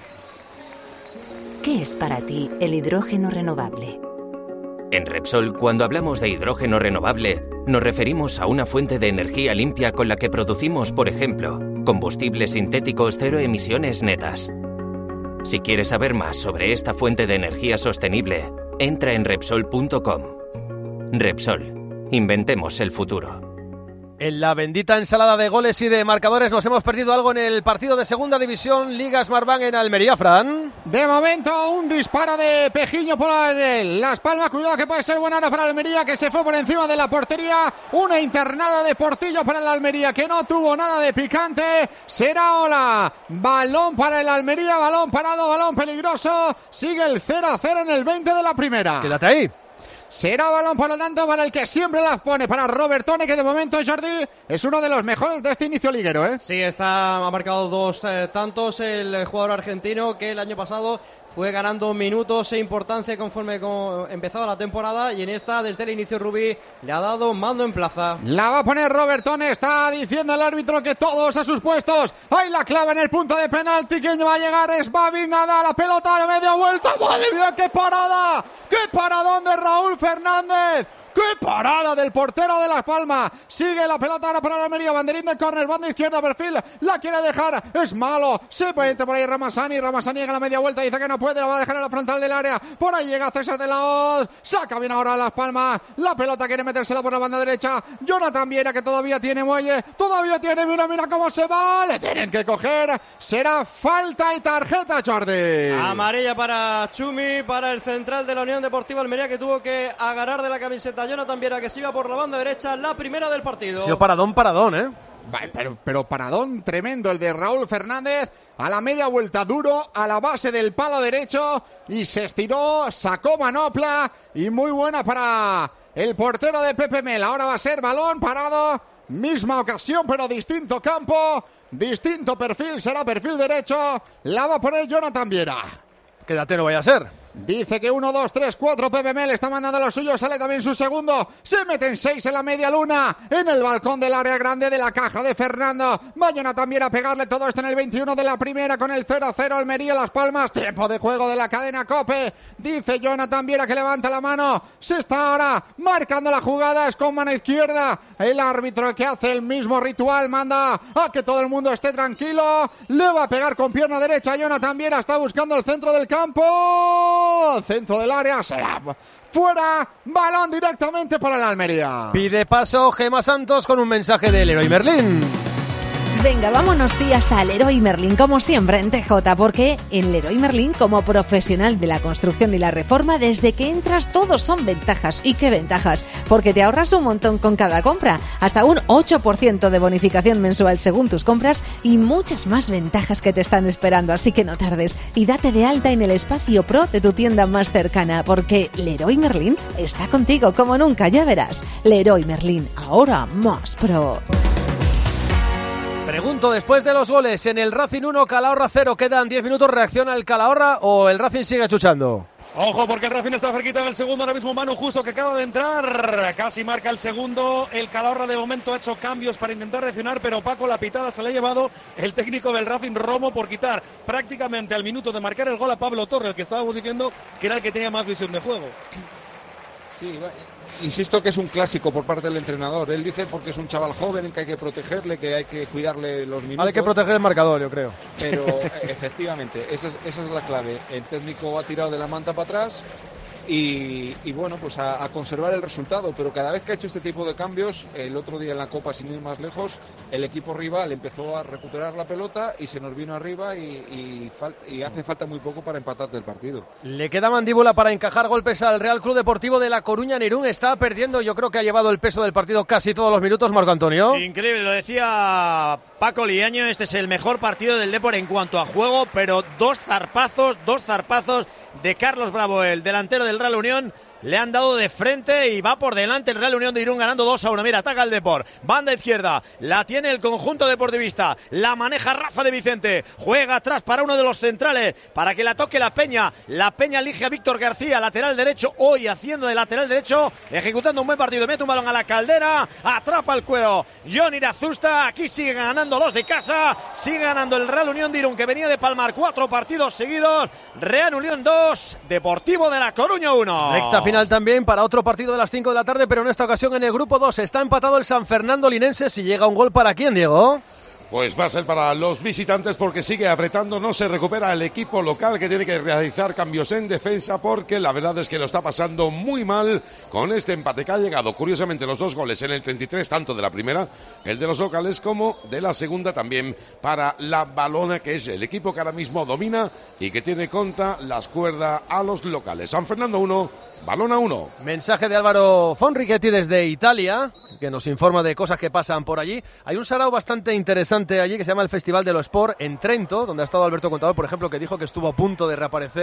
¿Qué es para ti el hidrógeno renovable? En Repsol, cuando hablamos de hidrógeno renovable, nos referimos a una fuente de energía limpia con la que producimos, por ejemplo, combustibles sintéticos cero emisiones netas. Si quieres saber más sobre esta fuente de energía sostenible, entra en Repsol punto com. Repsol, inventemos el futuro. En la bendita ensalada de goles y de marcadores nos hemos perdido algo en el partido de segunda división, Liga Smartbank en Almería, Fran. De momento un disparo de Pejiño por Las Palmas, cuidado que puede ser buena hora para Almería, que se fue por encima de la portería. Una internada de Portillo para el Almería, que no tuvo nada de picante. Será Ola, balón para el Almería, balón parado, balón peligroso. Sigue el cero a cero en el veinte de la primera. Quédate ahí. Será balón, por lo tanto, para el que siempre las pone, para Robertone, que de momento, Jordi, es uno de los mejores de este inicio liguero, ¿eh? Sí, está, ha marcado dos eh, tantos el jugador argentino, que el año pasado fue ganando minutos e importancia conforme con, empezaba la temporada, y en esta, desde el inicio, Rubí le ha dado mando en plaza. La va a poner Robertone, está diciendo el árbitro que todos a sus puestos. Ahí la clava en el punto de penalti. ¿Quién va a llegar? Es Babi, nada, la pelota a media vuelta. ¡Madre mía, qué parada! ¡Qué paradón de Raúl Fernández! ¡Qué parada del portero de Las Palmas! Sigue la pelota ahora para la Almería. Banderín de córner, banda izquierda, perfil. La quiere dejar. Es malo. Se mete por ahí Ramazani. Ramazani llega a la media vuelta. Dice que no puede. La va a dejar en la frontal del área. Por ahí llega César de la Hoz. Saca bien ahora Las Palmas. La pelota quiere metérsela por la banda derecha. Jonathan Viera, que todavía tiene muelle. Todavía tiene. Mira, mira cómo se va. Le tienen que coger. Será falta y tarjeta, Jordi. Amarilla para Chumi, para el central de la Unión Deportiva Almería, que tuvo que agarrar de la camiseta Jonathan Viera, que se iba por la banda derecha, la primera del partido. Ha sido paradón, paradón, ¿eh? Pero, pero paradón tremendo el de Raúl Fernández. A la media vuelta, duro, a la base del palo derecho. Y se estiró, sacó manopla. Y muy buena para el portero de Pepe Mel. Ahora va a ser balón parado. Misma ocasión, pero distinto campo. Distinto perfil, será perfil derecho. La va a poner Jonathan Viera. Quédate, no vaya a ser. Dice que uno, dos, tres, cuatro, Pepe Mel está mandando lo suyo, sale también su segundo, se meten seis en la media luna, en el balcón del área grande de la caja de Fernando. Vayan también a pegarle todo esto en el veintiuno de la primera con el cero a cero Almería Las Palmas. Tiempo de juego de la cadena COPE. Dice Jonathan Viera que levanta la mano, se está ahora marcando la jugada, es con mano izquierda. El árbitro, que hace el mismo ritual, manda a que todo el mundo esté tranquilo. Le va a pegar con pierna derecha. Jonathan Viera está buscando el centro del campo. Centro del área, será fuera, balón directamente para la Almería. Pide paso Gemma Santos con un mensaje del Leroy Merlin. Venga, vámonos sí hasta el Leroy Merlin, como siempre en T J, porque en Leroy Merlin, como profesional de la construcción y la reforma, desde que entras todos son ventajas. ¿Y qué ventajas? Porque te ahorras un montón con cada compra, hasta un ocho por ciento de bonificación mensual según tus compras y muchas más ventajas que te están esperando, así que no tardes y date de alta en el espacio Pro de tu tienda más cercana, porque Leroy Merlin está contigo como nunca, ya verás. Leroy Merlin, ahora más Pro. Pregunto, después de los goles en el Racing uno, Calahorra cero, quedan diez minutos, ¿reacciona el Calahorra o el Racing sigue chuchando? Ojo, porque el Racing está cerquita del segundo, ahora mismo Manu Justo, que acaba de entrar, casi marca el segundo. El Calahorra de momento ha hecho cambios para intentar reaccionar, pero Paco, la pitada se le ha llevado el técnico del Racing, Romo, por quitar prácticamente al minuto de marcar el gol a Pablo Torre, el que estábamos diciendo que era el que tenía más visión de juego. Sí, insisto que es un clásico por parte del entrenador. Él dice porque es un chaval joven que hay que protegerle, que hay que cuidarle los minutos. Hay que proteger el marcador, yo creo. Pero efectivamente, esa es, esa es la clave. El técnico ha tirado de la manta para atrás y, y bueno, pues a, a conservar el resultado. Pero cada vez que ha hecho este tipo de cambios, el otro día en la Copa, sin ir más lejos, el equipo rival empezó a recuperar la pelota y se nos vino arriba y, y, fal, y hace falta muy poco para empatar del partido. Le queda mandíbula para encajar golpes al Real Club Deportivo de La Coruña. Irún está perdiendo, yo creo que ha llevado el peso del partido casi todos los minutos, Marco Antonio. Increíble, lo decía Paco Liaño, este es el mejor partido del Depor en cuanto a juego, pero dos zarpazos, dos zarpazos de Carlos Bravo, el delantero del Real Unión. Le han dado de frente y va por delante el Real Unión de Irún ganando dos a uno. Mira, ataca el Depor. Banda izquierda. La tiene el conjunto deportivista. La maneja Rafa de Vicente. Juega atrás para uno de los centrales para que la toque la Peña. La Peña elige a Víctor García, lateral derecho. Hoy haciendo de lateral derecho. Ejecutando un buen partido. Mete un balón a la Caldera. Atrapa el cuero Johnny Irazusta. Aquí siguen ganando los de casa. Sigue ganando el Real Unión de Irún, que venía de palmar cuatro partidos seguidos. Real Unión dos. Deportivo de La Coruña uno. Recta final también para otro partido de las cinco de la tarde, pero en esta ocasión en el grupo dos está empatado el San Fernando Linense. Si llega un gol, ¿para quién, Diego? Pues va a ser para los visitantes, porque sigue apretando, no se recupera el equipo local, que tiene que realizar cambios en defensa, porque la verdad es que lo está pasando muy mal con este empate que ha llegado. Curiosamente, los dos goles en el treinta y tres, tanto de la primera, el de los locales, como de la segunda también para la Valona, que es el equipo que ahora mismo domina y que tiene contra las cuerdas a los locales. San Fernando uno, Valona uno. Mensaje de Álvaro Fonrichetti desde Italia, que nos informa de cosas que pasan por allí. Hay un sarao bastante interesante allí que se llama el Festival de lo Sport en Trento, donde ha estado Alberto Contador, por ejemplo, que dijo que estuvo a punto de reaparecer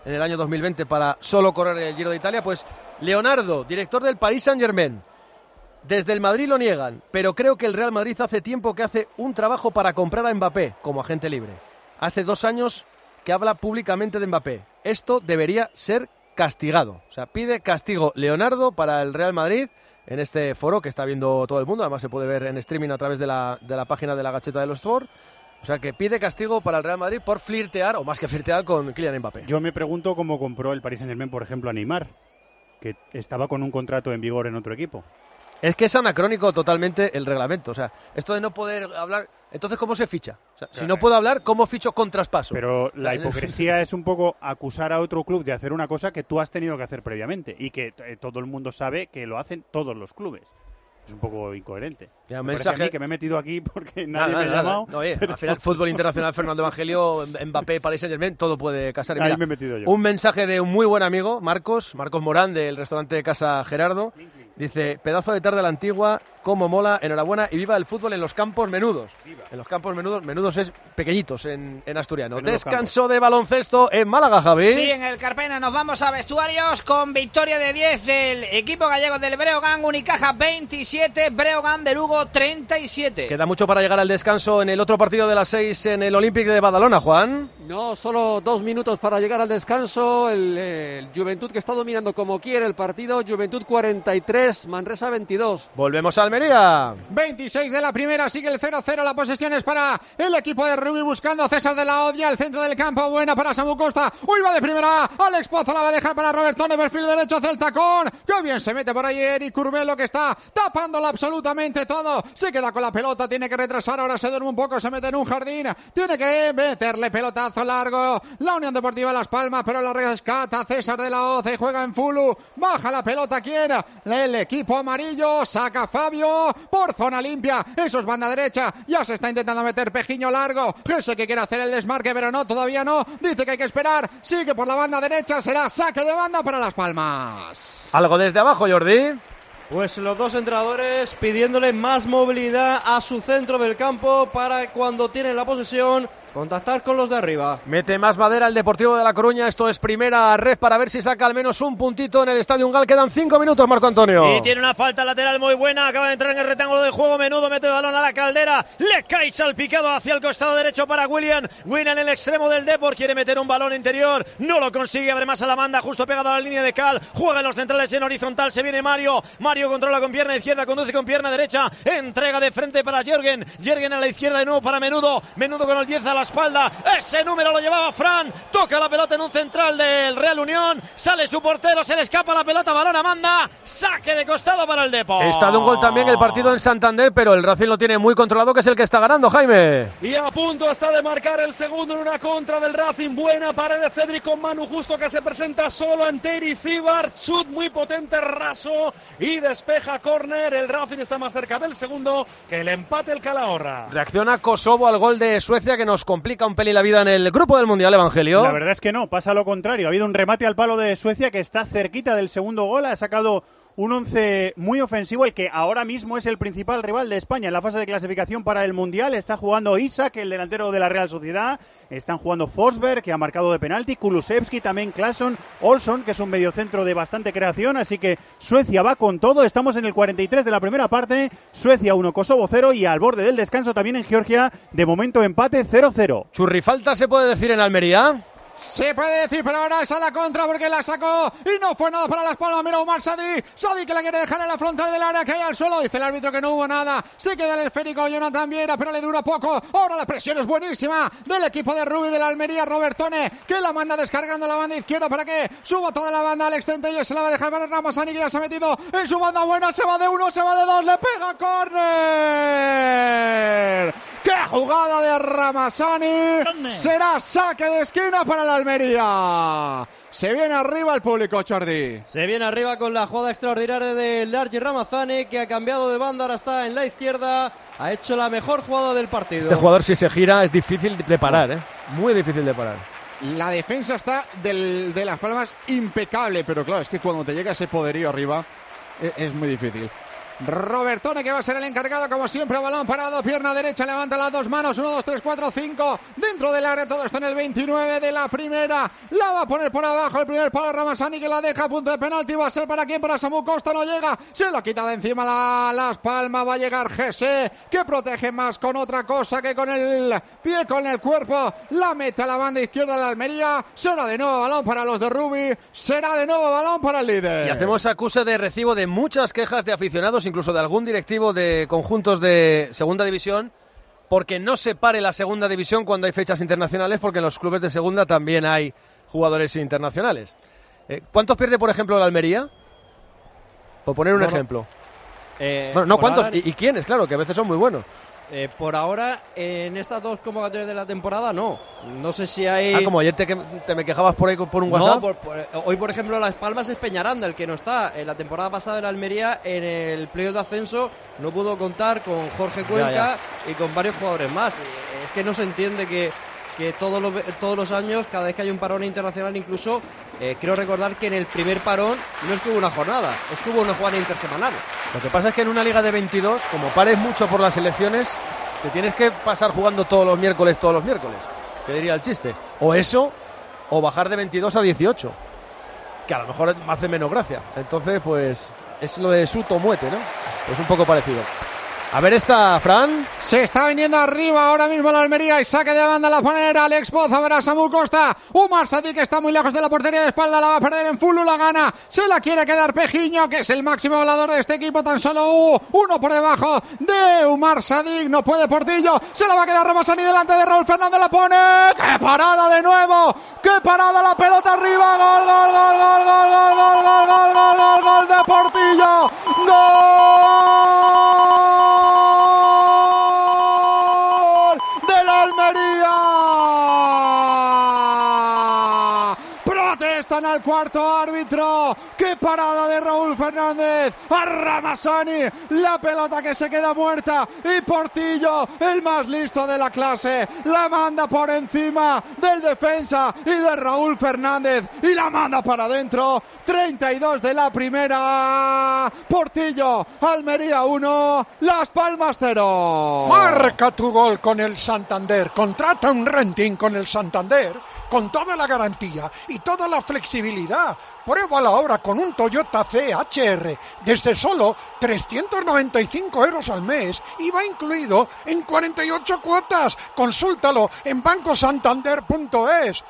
en el año dos mil veinte para solo correr el Giro de Italia. Pues Leonardo, director del Paris Saint-Germain. Desde el Madrid lo niegan, pero creo que el Real Madrid hace tiempo que hace un trabajo para comprar a Mbappé como agente libre. Hace dos años que habla públicamente de Mbappé. Esto debería ser castigado. O sea, pide castigo Leonardo para el Real Madrid en este foro que está viendo todo el mundo. Además se puede ver en streaming a través de la, de la página de la Gacheta de los Sport. O sea, que pide castigo para el Real Madrid por flirtear, o más que flirtear, con Kylian Mbappé. Yo me pregunto cómo compró el Paris Saint-Germain, por ejemplo, a Neymar, que estaba con un contrato en vigor en otro equipo. Es que es anacrónico totalmente el reglamento. O sea, esto de no poder hablar... Entonces, ¿cómo se ficha? O sea, si no puedo hablar, ¿cómo ficho con traspaso? Pero la hipocresía es un poco acusar a otro club de hacer una cosa que tú has tenido que hacer previamente y que eh, todo el mundo sabe que lo hacen todos los clubes. Es un poco incoherente. Ya, un me mensaje a mí que me he metido aquí porque nadie nada, me ha nada, llamado. No, oye, pero... al final, fútbol internacional, Fernando Evangelio, Mbappé, Paris Saint-Germain, todo puede casar. Y Ahí mira, me he metido yo. Un mensaje de un muy buen amigo, Marcos, Marcos Morán, del restaurante de Casa Gerardo. Dice, pedazo de tarde a la antigua, cómo mola, enhorabuena y viva el fútbol en los campos menudos. Viva. En los campos menudos, menudos es pequeñitos en, en asturiano. Menudo Descanso campo. De baloncesto en Málaga, Javi. Sí, en el Carpena nos vamos a vestuarios con victoria de diez del equipo gallego del Breogán, Unicaja veintisiete, Breogán de Lugo treinta y siete. Queda mucho para llegar al descanso en el otro partido de las seis en el Olympic de Badalona, Juan. No, solo dos minutos para llegar al descanso. El, el Juventud que está dominando como quiere el partido. Juventud cuarenta y tres, Manresa veintidós. Volvemos a Almería. veintiséis de la primera, sigue el cero cero. La posesión es para el equipo de Rubí buscando a César de la Odia. El centro del campo, buena para Samu Costa. Uy, va de primera. Alex Pozo la va a dejar para Robertone. Perfil derecho hacia el tacón. Qué bien se mete por ahí Eric Curbelo, que está tapándolo absolutamente todo. Se queda con la pelota, tiene que retrasar. Ahora se duerme un poco, se mete en un jardín. Tiene que meterle pelotazo largo. La Unión Deportiva Las Palmas, pero la rescata César de la Oza y juega en Fulu. Baja la pelota, ¿quién? El equipo amarillo. Saca Fabio por zona limpia. Eso es banda derecha. Ya se está intentando meter Pejiño largo. Ese que quiere hacer el desmarque, pero no, todavía no. Dice que hay que esperar. Sigue por la banda derecha. Será saque de banda para Las Palmas. Algo desde abajo, Jordi. Pues los dos entrenadores pidiéndole más movilidad a su centro del campo para cuando tienen la posesión contactar con los de arriba. Mete más madera el Deportivo de La Coruña. Esto es primera red para ver si saca al menos un puntito en el Estadio Ungal. Quedan cinco minutos, Marco Antonio. Y tiene una falta lateral muy buena. Acaba de entrar en el rectángulo de juego. Menudo mete el balón a la Caldera. Le cae salpicado hacia el costado derecho para William. William en el extremo del Depor. Quiere meter un balón interior. No lo consigue. Abre más a la banda. Justo pegado a la línea de Cal. Juega en los centrales en horizontal. Se viene Mario. Mario controla con pierna izquierda. Conduce con pierna derecha. Entrega de frente para Jürgen. Jürgen a la izquierda de nuevo para Menudo. Menudo con el diez a la espalda. Ese número lo llevaba Fran. Toca la pelota en un central del Real Unión. Sale su portero. Se le escapa la pelota. Balón a Manda. Saque de costado para el Depor. Está de un gol también el partido en Santander, pero el Racing lo tiene muy controlado, que es el que está ganando, Jaime. Y a punto está de marcar el segundo en una contra del Racing. Buena pared de Cedric con Manu Justo, que se presenta solo ante Iricíbar. Chut muy potente, raso. Y despeja córner. El Racing está más cerca del segundo que el empate el Calahorra. Reacciona Kosovo al gol de Suecia, que nos complica un pelín la vida en el grupo del Mundial, Evangelio. La verdad es que no, pasa lo contrario. Ha habido un remate al palo de Suecia que está cerquita del segundo gol. Ha sacado un once muy ofensivo, el que ahora mismo es el principal rival de España en la fase de clasificación para el Mundial. Está jugando Isak, el delantero de la Real Sociedad. Están jugando Forsberg, que ha marcado de penalti, Kulusevski, también Claesson, Olsson, que es un mediocentro de bastante creación. Así que Suecia va con todo. Estamos en el cuarenta y tres de la primera parte. Suecia uno, Kosovo cero, y al borde del descanso también en Georgia. De momento empate cero cero. ¿Churrifalta se puede decir en Almería? Se puede decir, pero ahora es a la contra porque la sacó y no fue nada para Las Palmas. Mira Omar Sadi, Sadi que la quiere dejar en la frontal del área, que hay al suelo. Dice el árbitro que no hubo nada. Se queda el esférico Jonathan Viera, pero le dura poco. Ahora la presión es buenísima del equipo de Rubí de la Almería. Robertone, que la manda descargando la banda izquierda para que suba toda la banda. Alex Centelles se la va a dejar para Ramazani, que ya se ha metido en su banda buena. Se va de uno, se va de dos, le pega córner. ¡Qué jugada de Ramazani! Será saque de esquina para la Almería. Se viene arriba el público, Jordi. Se viene arriba con la jugada extraordinaria de Largi Ramazani, que ha cambiado de banda, ahora está en la izquierda. Ha hecho la mejor jugada del partido. Este jugador, si se gira, es difícil de parar, ¿eh? Muy difícil de parar. La defensa está del, de Las Palmas impecable, pero claro, es que cuando te llega ese poderío arriba es, es muy difícil. Robertone, que va a ser el encargado, como siempre, balón parado, pierna derecha, levanta las dos manos, uno, dos, tres, cuatro, cinco, dentro del área, todo esto en el veintinueve de la primera, la va a poner por abajo, el primer palo Ramazani, que la deja a punto de penalti, va a ser para quién, para Samu Costa, no llega, se lo quita de encima la, Las Palmas, va a llegar Jesse, que protege más con otra cosa que con el pie, con el cuerpo, la mete a la banda izquierda de la Almería, será de nuevo balón para los de Rubi, será de nuevo balón para el líder. Y hacemos acuse de recibo de muchas quejas de aficionados, incluso de algún directivo de conjuntos de segunda división, porque no se pare la segunda división cuando hay fechas internacionales, porque en los clubes de segunda también hay jugadores internacionales. Eh, ¿Cuántos pierde, por ejemplo, la Almería? Por poner un bueno, ejemplo. Eh, bueno, no, ¿cuántos? ahora, ¿Y, ¿Y quiénes? Claro, que a veces son muy buenos. Eh, por ahora, en estas dos convocatorias de la temporada, no. No sé si hay... Ah, como ayer te, te me quejabas por ahí por un WhatsApp. No, por, por, hoy, por ejemplo, Las Palmas es Peñaranda, el que no está. En la temporada pasada en la Almería, en el playoff de ascenso, no pudo contar con Jorge Cuenca ya, ya. y con varios jugadores más. Es que no se entiende que, que todos, los, todos los años, cada vez que hay un parón internacional, incluso, eh, creo recordar que en el primer parón no es que hubo una jornada, es que hubo una jugada intersemanal. Lo que pasa es que en una liga de veintidós, como pares mucho por las elecciones, te tienes que pasar jugando todos los miércoles, todos los miércoles. Que diría el chiste. O eso, o bajar de veintidós a dieciocho. Que a lo mejor me hace menos gracia. Entonces, pues, es lo de Suto Muete, ¿no? Pues un poco parecido. A ver esta, Fran. Se está viniendo arriba ahora mismo la Almería y saque de banda la panera. Alex Poza, verá Samu Costa. Umar Sadik está muy lejos de la portería de espalda. La va a perder en Fulu, la gana. Se la quiere quedar Pejiño, que es el máximo volador de este equipo. Tan solo uno por debajo de Umar Sadik. No puede Portillo. Se la va a quedar Ramazani delante de Raúl Fernández. La pone. ¡Qué parada de nuevo! ¡Qué parada! La pelota arriba. Gol, gol, gol, gol, gol, gol, gol, gol, gol, gol, gol, gol de Portillo. ¡Gol! ¡De la Almería! Protestan al cuarto árbitro. ¡Qué parada de Raúl Fernández! A Ramazani, la pelota que se queda muerta. Y Portillo, el más listo de la clase, la manda por encima del defensa y de Raúl Fernández. Y la manda para adentro. treinta y dos de la primera. Portillo, Almería uno, Las Palmas cero. Marca tu gol con el Santander. Contrata un renting con el Santander con toda la garantía y toda la flexibilidad. Pruébala ahora con un Toyota C H R desde solo trescientos noventa y cinco euros al mes y va incluido en cuarenta y ocho cuotas. Consúltalo en banco santander punto es.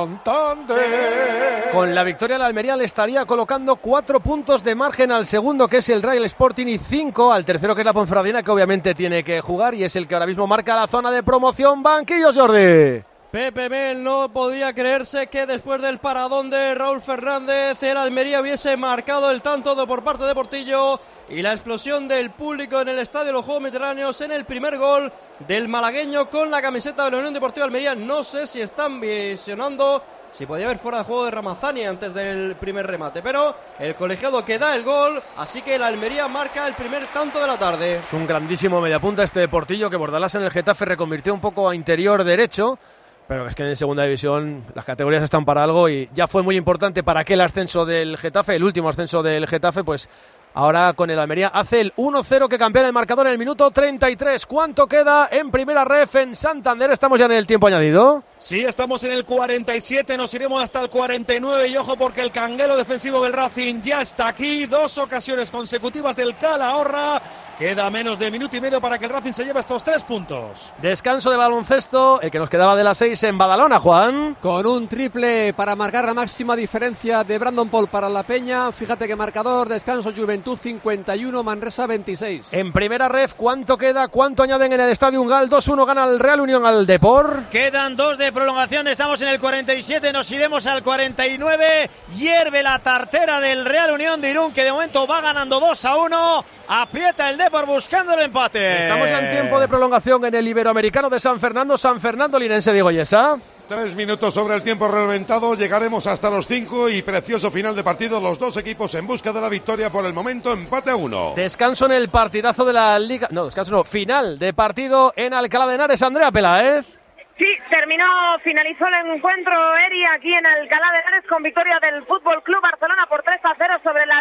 Santander. Con la victoria la Almería le estaría colocando cuatro puntos de margen al segundo, que es el Real Sporting, y cinco al tercero, que es la Ponferradina, que obviamente tiene que jugar y es el que ahora mismo marca la zona de promoción. Banquillos, Jordi. Pepe Mel no podía creerse que después del paradón de Raúl Fernández el Almería hubiese marcado el tanto de por parte de Portillo y la explosión del público en el estadio de los Juegos Mediterráneos en el primer gol del malagueño con la camiseta de la Unión Deportiva Almería. No sé si están visionando si podía haber fuera de juego de Ramazani antes del primer remate, pero el colegiado que da el gol, así que la Almería marca el primer tanto de la tarde. Es un grandísimo mediapunta este de Portillo, que Bordalás en el Getafe reconvirtió un poco a interior derecho. Pero es que en segunda división las categorías están para algo y ya fue muy importante para aquel ascenso del Getafe, el último ascenso del Getafe, pues ahora con el Almería hace el uno cero que cambia el marcador en el minuto treinta y tres. ¿Cuánto queda en primera ref en Santander? Estamos ya en el tiempo añadido. Sí, estamos en el cuarenta y siete, nos iremos hasta el cuarenta y nueve y ojo porque el canguelo defensivo del Racing ya está aquí. Dos ocasiones consecutivas del Calahorra. Queda menos de minuto y medio para que el Racing se lleve estos tres puntos. Descanso de baloncesto, el que nos quedaba de las seis en Badalona, Juan. Con un triple para marcar la máxima diferencia de Brandon Paul para la Peña. Fíjate que marcador, descanso, Juventud cincuenta y uno, Manresa veintiséis. En primera ref, ¿cuánto queda? ¿Cuánto añaden en el Estadio Ungal? dos uno gana el Real Unión al Depor. Quedan dos de prolongación, estamos en el cuarenta y siete, nos iremos al cuarenta y nueve. Hierve la tartera del Real Unión de Irún, que de momento va ganando dos a uno. Aprieta el Depor buscando el empate. Estamos ya en tiempo de prolongación en el Iberoamericano de San Fernando. San Fernando Linense, Diego Yesa. Tres minutos sobre el tiempo reventado, llegaremos hasta los cinco y precioso final de partido. Los dos equipos en busca de la victoria, por el momento empate a uno. Descanso en el partidazo de la Liga, no, descanso no, final de partido en Alcalá de Henares, Andrea Peláez. Sí, terminó, finalizó el encuentro, Eri, aquí en Alcalá de Henares con victoria del Fútbol Club Barcelona por tres a cero sobre el Atlético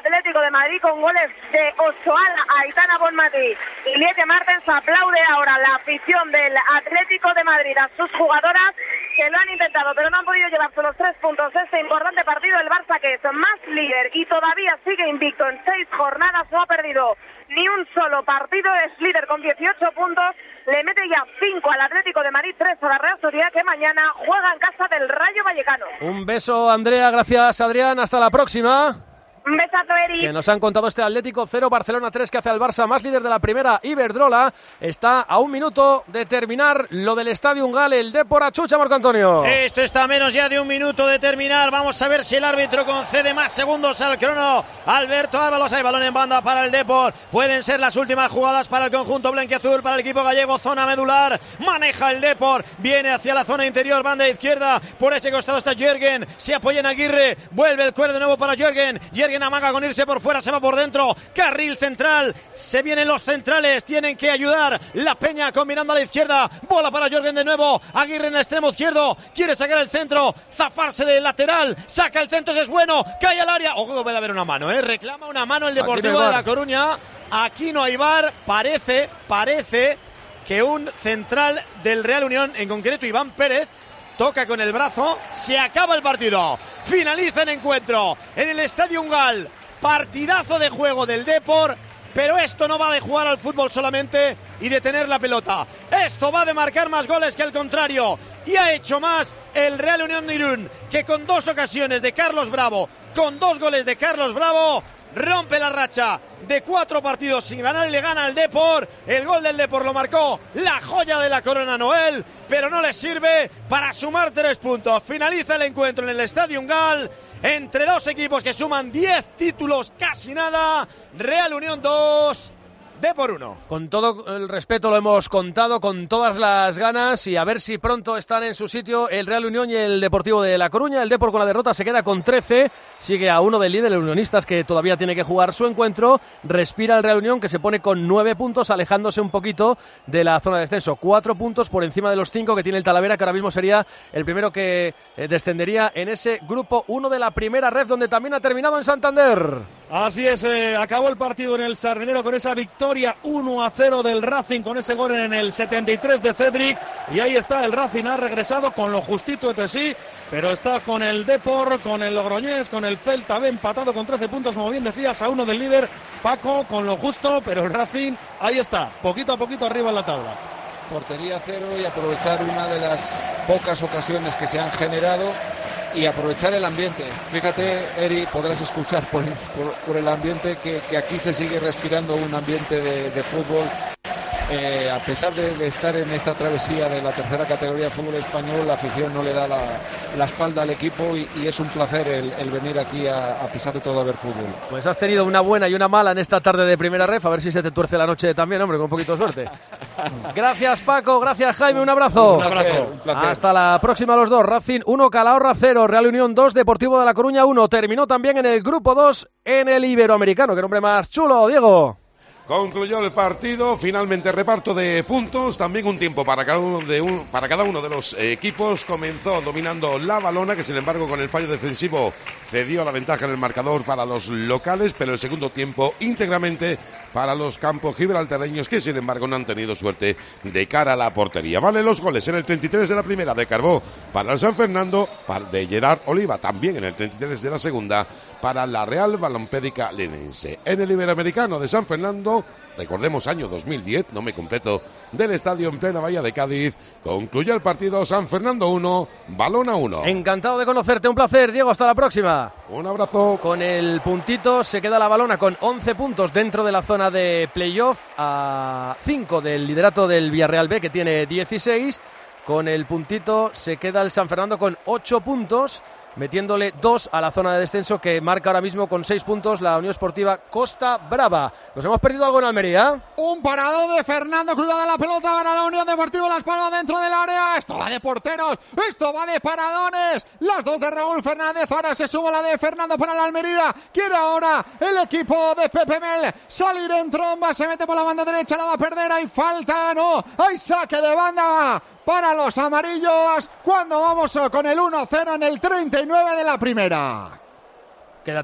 de Madrid con goles de Ochoala, Aitana Bonmatí y Lieke Martens. Aplaude ahora la afición del Atlético de Madrid a sus jugadoras que lo han intentado, pero no han podido llevarse los tres puntos de este importante partido. El Barça, que es más líder y todavía sigue invicto en seis jornadas, no ha perdido ni un solo partido, es líder con dieciocho puntos, le mete ya cinco al Atlético de Madrid, tres a la Real Sociedad, que mañana juega en casa del Rayo Vallecano. Un beso, Andrea, gracias, Adrián, hasta la próxima. Un besazo, Eric. Que nos han contado este Atlético cero, Barcelona tres, que hace al Barça más líder de la primera. Iberdrola está a un minuto de terminar lo del Estadio Ungale, el Depor a Chucha, Marco Antonio. Esto está a menos ya de un minuto de terminar. Vamos a ver si el árbitro concede más segundos al crono. Alberto Ábalos, hay balón en banda para el Depor. Pueden ser las últimas jugadas para el conjunto blanquiazul, para el equipo gallego. Zona medular, maneja el Depor, viene hacia la zona interior, banda izquierda. Por ese costado está Jürgen, se apoya en Aguirre, vuelve el cuero de nuevo para Jürgen. Jürgen amaga con irse por fuera, se va por dentro, carril central, se vienen los centrales, tienen que ayudar la Peña combinando a la izquierda, bola para Jürgen de nuevo, Aguirre en el extremo izquierdo, quiere sacar el centro, zafarse del lateral, saca el centro, es bueno, cae al área, ojo que puede haber una mano, ¿eh? Reclama una mano el Deportivo de La Coruña, aquí no hay V A R, parece, parece que un central del Real Unión, en concreto Iván Pérez, toca con el brazo, se acaba el partido, finaliza el encuentro en el Estadio Ungale. Partidazo de juego del Depor, pero esto no va de jugar al fútbol solamente y de tener la pelota. Esto va de marcar más goles que el contrario. Y ha hecho más el Real Unión de Irún, que con dos ocasiones de Carlos Bravo, con dos goles de Carlos Bravo, rompe la racha de cuatro partidos sin ganar y le gana al Depor. El gol del Depor lo marcó la joya de la corona Noel, pero no le sirve para sumar tres puntos. Finaliza el encuentro en el Estadio Ungale entre dos equipos que suman diez títulos, casi nada. Real Unión dos, Depor uno. Con todo el respeto lo hemos contado, con todas las ganas, y a ver si pronto están en su sitio el Real Unión y el Deportivo de La Coruña. El Depor con la derrota se queda con trece, sigue a uno del líder, el Unionistas, que todavía tiene que jugar su encuentro. Respira el Real Unión, que se pone con nueve puntos, alejándose un poquito de la zona de descenso. Cuatro puntos por encima de los cinco que tiene el Talavera, que ahora mismo sería el primero que eh, descendería en ese grupo uno de la primera ref, donde también ha terminado en Santander. Así es, eh, acabó el partido en el Sardinero con esa victoria uno a cero del Racing, con ese gol en el setenta y tres de Cedric, y ahí está el Racing, ha regresado con lo justito entre sí, pero está con el Depor, con el Logroñés, con el Celta B empatado con trece puntos, como bien decías, a uno del líder, Paco, con lo justo, pero el Racing ahí está, poquito a poquito arriba en la tabla. Portería cero y aprovechar una de las pocas ocasiones que se han generado y aprovechar el ambiente. Fíjate, Eri, podrás escuchar por, por, por el ambiente que, que aquí se sigue respirando un ambiente de, de fútbol. Eh, a pesar de, de estar en esta travesía de la tercera categoría de fútbol español, la afición no le da la, la espalda al equipo y, y es un placer el, el venir aquí a, a pesar de todo a ver fútbol. Pues has tenido una buena y una mala en esta tarde de primera ref, a ver si se te tuerce la noche también, hombre, con un poquito de suerte. Gracias, Paco, gracias, Jaime, un abrazo. Un abrazo. Un placer. Hasta la próxima los dos. Racing uno, Calahorra cero, Real Unión dos, Deportivo de La Coruña uno. Terminó también en el grupo dos en el Iberoamericano. Qué nombre más chulo, Diego. Concluyó el partido, finalmente reparto de puntos, también un tiempo para cada uno de, un, para cada uno de los equipos. Comenzó dominando la Balona, que sin embargo con el fallo defensivo cedió la ventaja en el marcador para los locales, pero el segundo tiempo íntegramente para los campos gibraltareños, que sin embargo no han tenido suerte de cara a la portería. Vale, los goles en el treinta y tres de la primera de Carbó para el San Fernando, para de Gerard Oliva también en el treinta y tres de la segunda para la Real Balompédica Linense. En el Iberoamericano de San Fernando, recordemos año dos mil diez, no me completo, del estadio en plena bahía de Cádiz, concluyó el partido San Fernando uno, Balona uno. Encantado de conocerte, un placer, Diego, hasta la próxima. Un abrazo. Con el puntito se queda la Balona con once puntos dentro de la zona de playoff, a cinco del liderato del Villarreal B, que tiene dieciséis. Con el puntito se queda el San Fernando con ocho puntos, metiéndole dos a la zona de descenso, que marca ahora mismo con seis puntos la Unión Esportiva Costa Brava. ¿Nos hemos perdido algo en Almería? Un parado de Fernando, cuidado la pelota, gana la Unión Deportiva Las Palmas dentro del área. Esto va de porteros, esto va de paradones. Las dos de Raúl Fernández, ahora se suma la de Fernando para la Almería. Quiere ahora el equipo de Pepe Mel salir en tromba, se mete por la banda derecha, la va a perder, hay falta, no, hay saque de banda para los amarillos, cuando vamos con el uno cero en el treinta y nueve de la primera. Quédate ahí.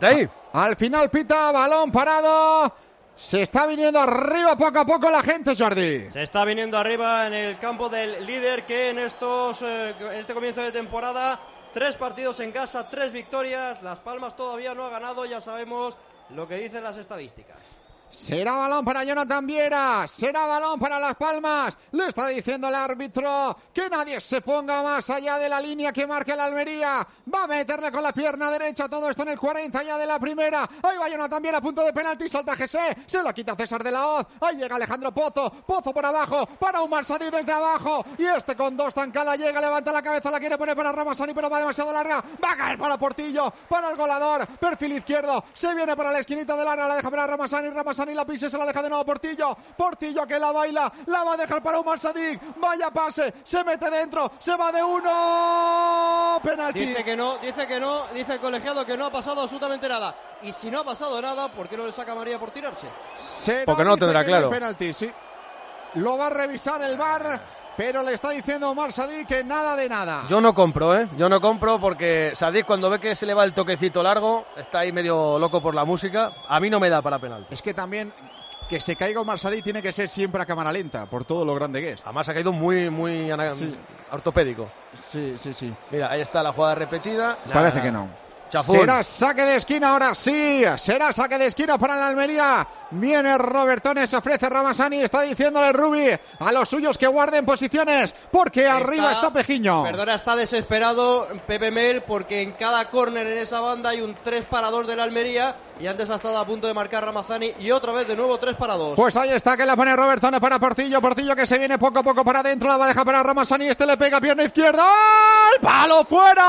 Al final pita, balón parado. Se está viniendo arriba poco a poco la gente, Jordi. Se está viniendo arriba en el campo del líder que en estos eh, en este comienzo de temporada, tres partidos en casa, tres victorias. Las Palmas todavía no ha ganado, ya sabemos lo que dicen las estadísticas. Será balón para Jonathan Viera, será balón para Las Palmas. Le está diciendo el árbitro que nadie se ponga más allá de la línea que marca el Almería. Va a meterle con la pierna derecha, todo esto en el cuarenta ya de la primera. Ahí va Jonathan Viera a punto de penalti, salta Jesse, se la quita César de la Hoz. Ahí llega Alejandro Pozo, Pozo por abajo, para Umar Sadí desde abajo. Y este con dos tancadas llega, levanta la cabeza, la quiere poner para Ramazani, pero va demasiado larga. Va a caer para Portillo, para el goleador, perfil izquierdo. Se viene para la esquinita del área, la deja para Ramazani, Ramazani la pisa, se la deja de nuevo Portillo, Portillo que la baila, la va a dejar para Umar Sadik, vaya pase, se mete dentro, se va de uno, penalti. Dice que no, dice que no, dice el colegiado que no ha pasado absolutamente nada, y si no ha pasado nada, ¿por qué no le saca María por tirarse? Será, porque no tendrá claro. No penalti, sí. Lo va a revisar el V A R, pero le está diciendo Umar Sadik que nada de nada. Yo no compro, ¿eh? Yo no compro porque Sadik cuando ve que se le va el toquecito largo, está ahí medio loco por la música. A mí no me da para penalti. Es que también que se caiga Umar Sadik tiene que ser siempre a cámara lenta, por todo lo grande que es. Además ha caído muy, muy ana- sí. ortopédico. Sí, sí, sí. Mira, ahí está la jugada repetida. Parece la... que no. Chafún. Será saque de esquina ahora sí, será saque de esquina para la Almería. Viene Robertones, ofrece Ramazani, está diciéndole Rubi a los suyos que guarden posiciones, porque está, arriba está Pejiño. Perdona, está desesperado Pepe Mel, porque en cada córner en esa banda hay un tres para dos de la Almería, y antes ha estado a punto de marcar Ramazani, y otra vez de nuevo tres para dos. Pues ahí está, que la pone Robertones para Portillo, Portillo que se viene poco a poco para adentro, la va a dejar para Ramazani, este le pega pierna izquierda, ¡al palo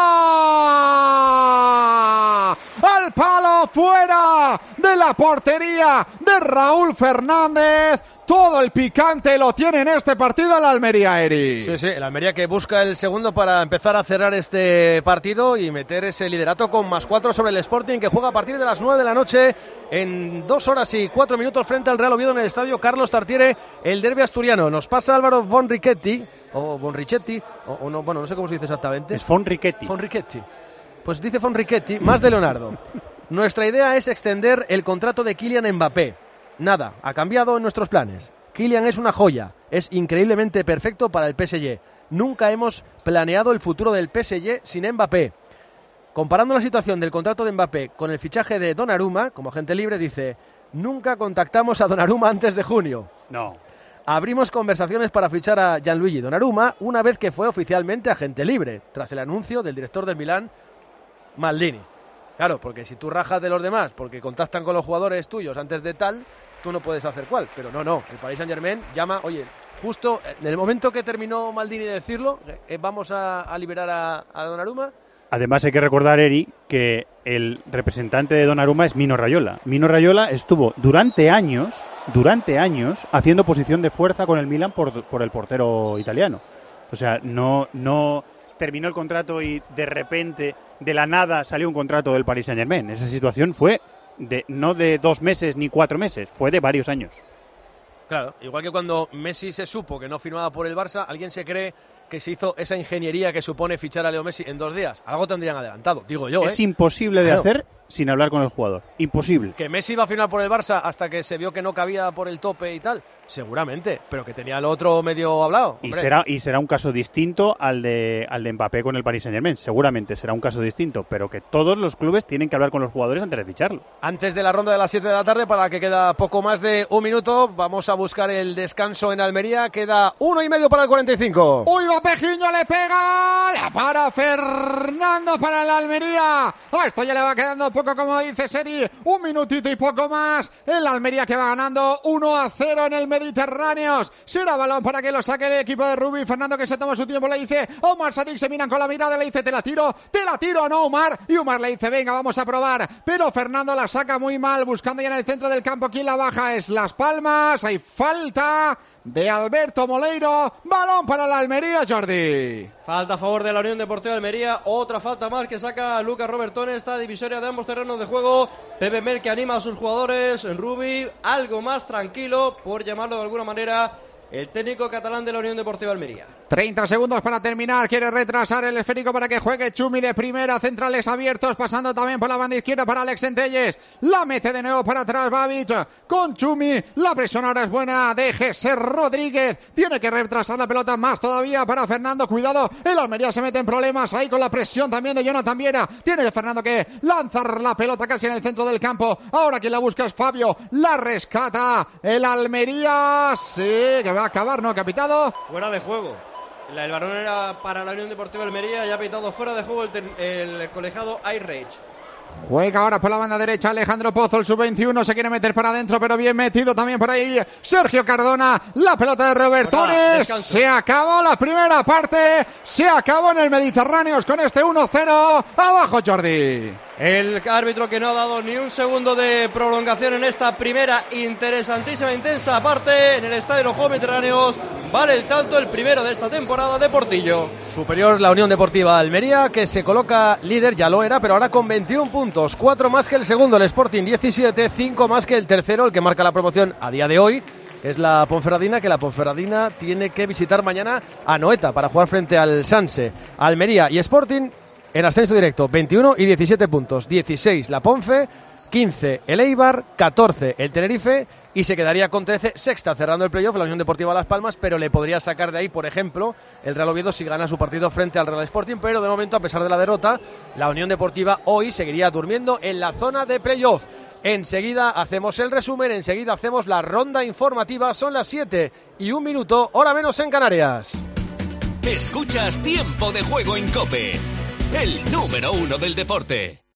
fuera! ¡Al palo fuera! De la portería de Raúl Fernández. Todo el picante lo tiene en este partido el Almería, Eri. Sí, sí, el Almería que busca el segundo para empezar a cerrar este partido y meter ese liderato con más cuatro sobre el Sporting, que juega a partir de las nueve de la noche en dos horas y cuatro minutos frente al Real Oviedo en el estadio Carlos Tartiere, el derbi asturiano. Nos pasa Álvaro Von Richetti, o Von Richetti, o, o no, bueno, no sé cómo se dice exactamente. Es Von Richetti. Von Richetti. Pues dice Von Richetti, más de Leonardo. Nuestra idea es extender el contrato de Kylian Mbappé. Nada, ha cambiado en nuestros planes. Kylian es una joya, es increíblemente perfecto para el P S G. Nunca hemos planeado el futuro del P S G sin Mbappé. Comparando la situación del contrato de Mbappé con el fichaje de Donnarumma, como agente libre, dice: nunca contactamos a Donnarumma antes de junio. No. Abrimos conversaciones para fichar a Gianluigi Donnarumma una vez que fue oficialmente agente libre, tras el anuncio del director del Milán, Maldini. Claro, porque si tú rajas de los demás porque contactan con los jugadores tuyos antes de tal, tú no puedes hacer cual. Pero no, no, el Paris Saint-Germain llama, oye, justo en el momento que terminó Maldini de decirlo, eh, vamos a, a liberar a, a Donnarumma. Además hay que recordar, Eri, que el representante de Donnarumma es Mino Raiola. Mino Raiola estuvo durante años, durante años, haciendo posición de fuerza con el Milan por, por el portero italiano. O sea, no, no terminó el contrato y de repente, de la nada, salió un contrato del Paris Saint-Germain. Esa situación fue de no de dos meses ni cuatro meses, fue de varios años. Claro, igual que cuando Messi se supo que no firmaba por el Barça, alguien se cree que se hizo esa ingeniería que supone fichar a Leo Messi en dos días. Algo tendrían adelantado, digo yo. Es ¿eh? imposible de claro. hacer sin hablar con el jugador. Imposible. ¿Que Messi iba a firmar por el Barça hasta que se vio que no cabía por el tope y tal? Seguramente, pero que tenía el otro medio hablado. Y será, y será un caso distinto al de, al de Mbappé con el Paris Saint-Germain. Seguramente será un caso distinto, pero que todos los clubes tienen que hablar con los jugadores antes de ficharlo. Antes de la ronda de las siete de la tarde, para la que queda poco más de un minuto, vamos a buscar el descanso en Almería. Queda uno y medio para el cuarenta y cinco. ¡Uy, va Pejiño, le pega! ¡La para Fernando para la Almería! A esto ya le va quedando poco, como dice Seri. Un minutito y poco más. El Almería que va ganando uno a cero en el Mediterráneo. Será balón para que lo saque el equipo de Rubi. Fernando que se toma su tiempo, le dice Omar Sadik, se miran con la mirada, le dice te la tiro, te la tiro, no Omar. Y Omar le dice venga, vamos a probar. Pero Fernando la saca muy mal, buscando ya en el centro del campo. Quien la baja es Las Palmas. Hay falta de Alberto Moleiro. Balón para la Almería, Jordi. Falta a favor de la Unión Deportiva de Almería. Otra falta más que saca Lucas Robertón en esta divisoria de ambos terrenos de juego. Pepe Mel que anima a sus jugadores. Rubi algo más tranquilo, por llamarlo de alguna manera, el técnico catalán de la Unión Deportiva de Almería. treinta segundos para terminar. Quiere retrasar el esférico para que juegue Chumi de primera. Centrales abiertos, pasando también por la banda izquierda para Alex Centelles. La mete de nuevo para atrás Babic con Chumi. La presión ahora es buena de Jesse Rodríguez. Tiene que retrasar la pelota más todavía para Fernando. Cuidado, el Almería se mete en problemas ahí con la presión también de Jonathan Viera. Tiene Fernando que lanzar la pelota casi en el centro del campo. Ahora quien la busca es Fabio. La rescata el Almería. Sí, que va a acabar, ¿no? Capitado. Fuera de juego. El balón era para la Unión Deportiva Almería y ha pitado fuera de juego el, el colegiado Airrage. Juega ahora por la banda derecha Alejandro Pozo, el sub veintiuno, se quiere meter para adentro, pero bien metido también por ahí Sergio Cardona. La pelota de Robertones. Se acabó la primera parte, se acabó en el Mediterráneo con este uno cero. Abajo Jordi. El árbitro que no ha dado ni un segundo de prolongación en esta primera interesantísima, intensa parte en el Estadio de los Juegos Mediterráneos. Vale el tanto, el primero de esta temporada de Portillo. Superior la Unión Deportiva Almería, que se coloca líder, ya lo era, pero ahora con veintiún puntos. cuatro más que el segundo, el Sporting diecisiete, cinco más que el tercero, el que marca la promoción a día de hoy. Es la Ponferradina, que la Ponferradina tiene que visitar mañana a Noeta para jugar frente al Sanse. Almería y Sporting en ascenso directo, veintiuno y diecisiete puntos. dieciséis la Ponfe, quince el Eibar, catorce el Tenerife y se quedaría con trece, sexta, cerrando el playoff la Unión Deportiva Las Palmas, pero le podría sacar de ahí, por ejemplo, el Real Oviedo si gana su partido frente al Real Sporting, pero de momento, a pesar de la derrota, la Unión Deportiva hoy seguiría durmiendo en la zona de playoff. Enseguida hacemos el resumen, enseguida hacemos la ronda informativa, son las siete y un minuto, hora menos en Canarias. Escuchas Tiempo de Juego en COPE, el número uno del deporte.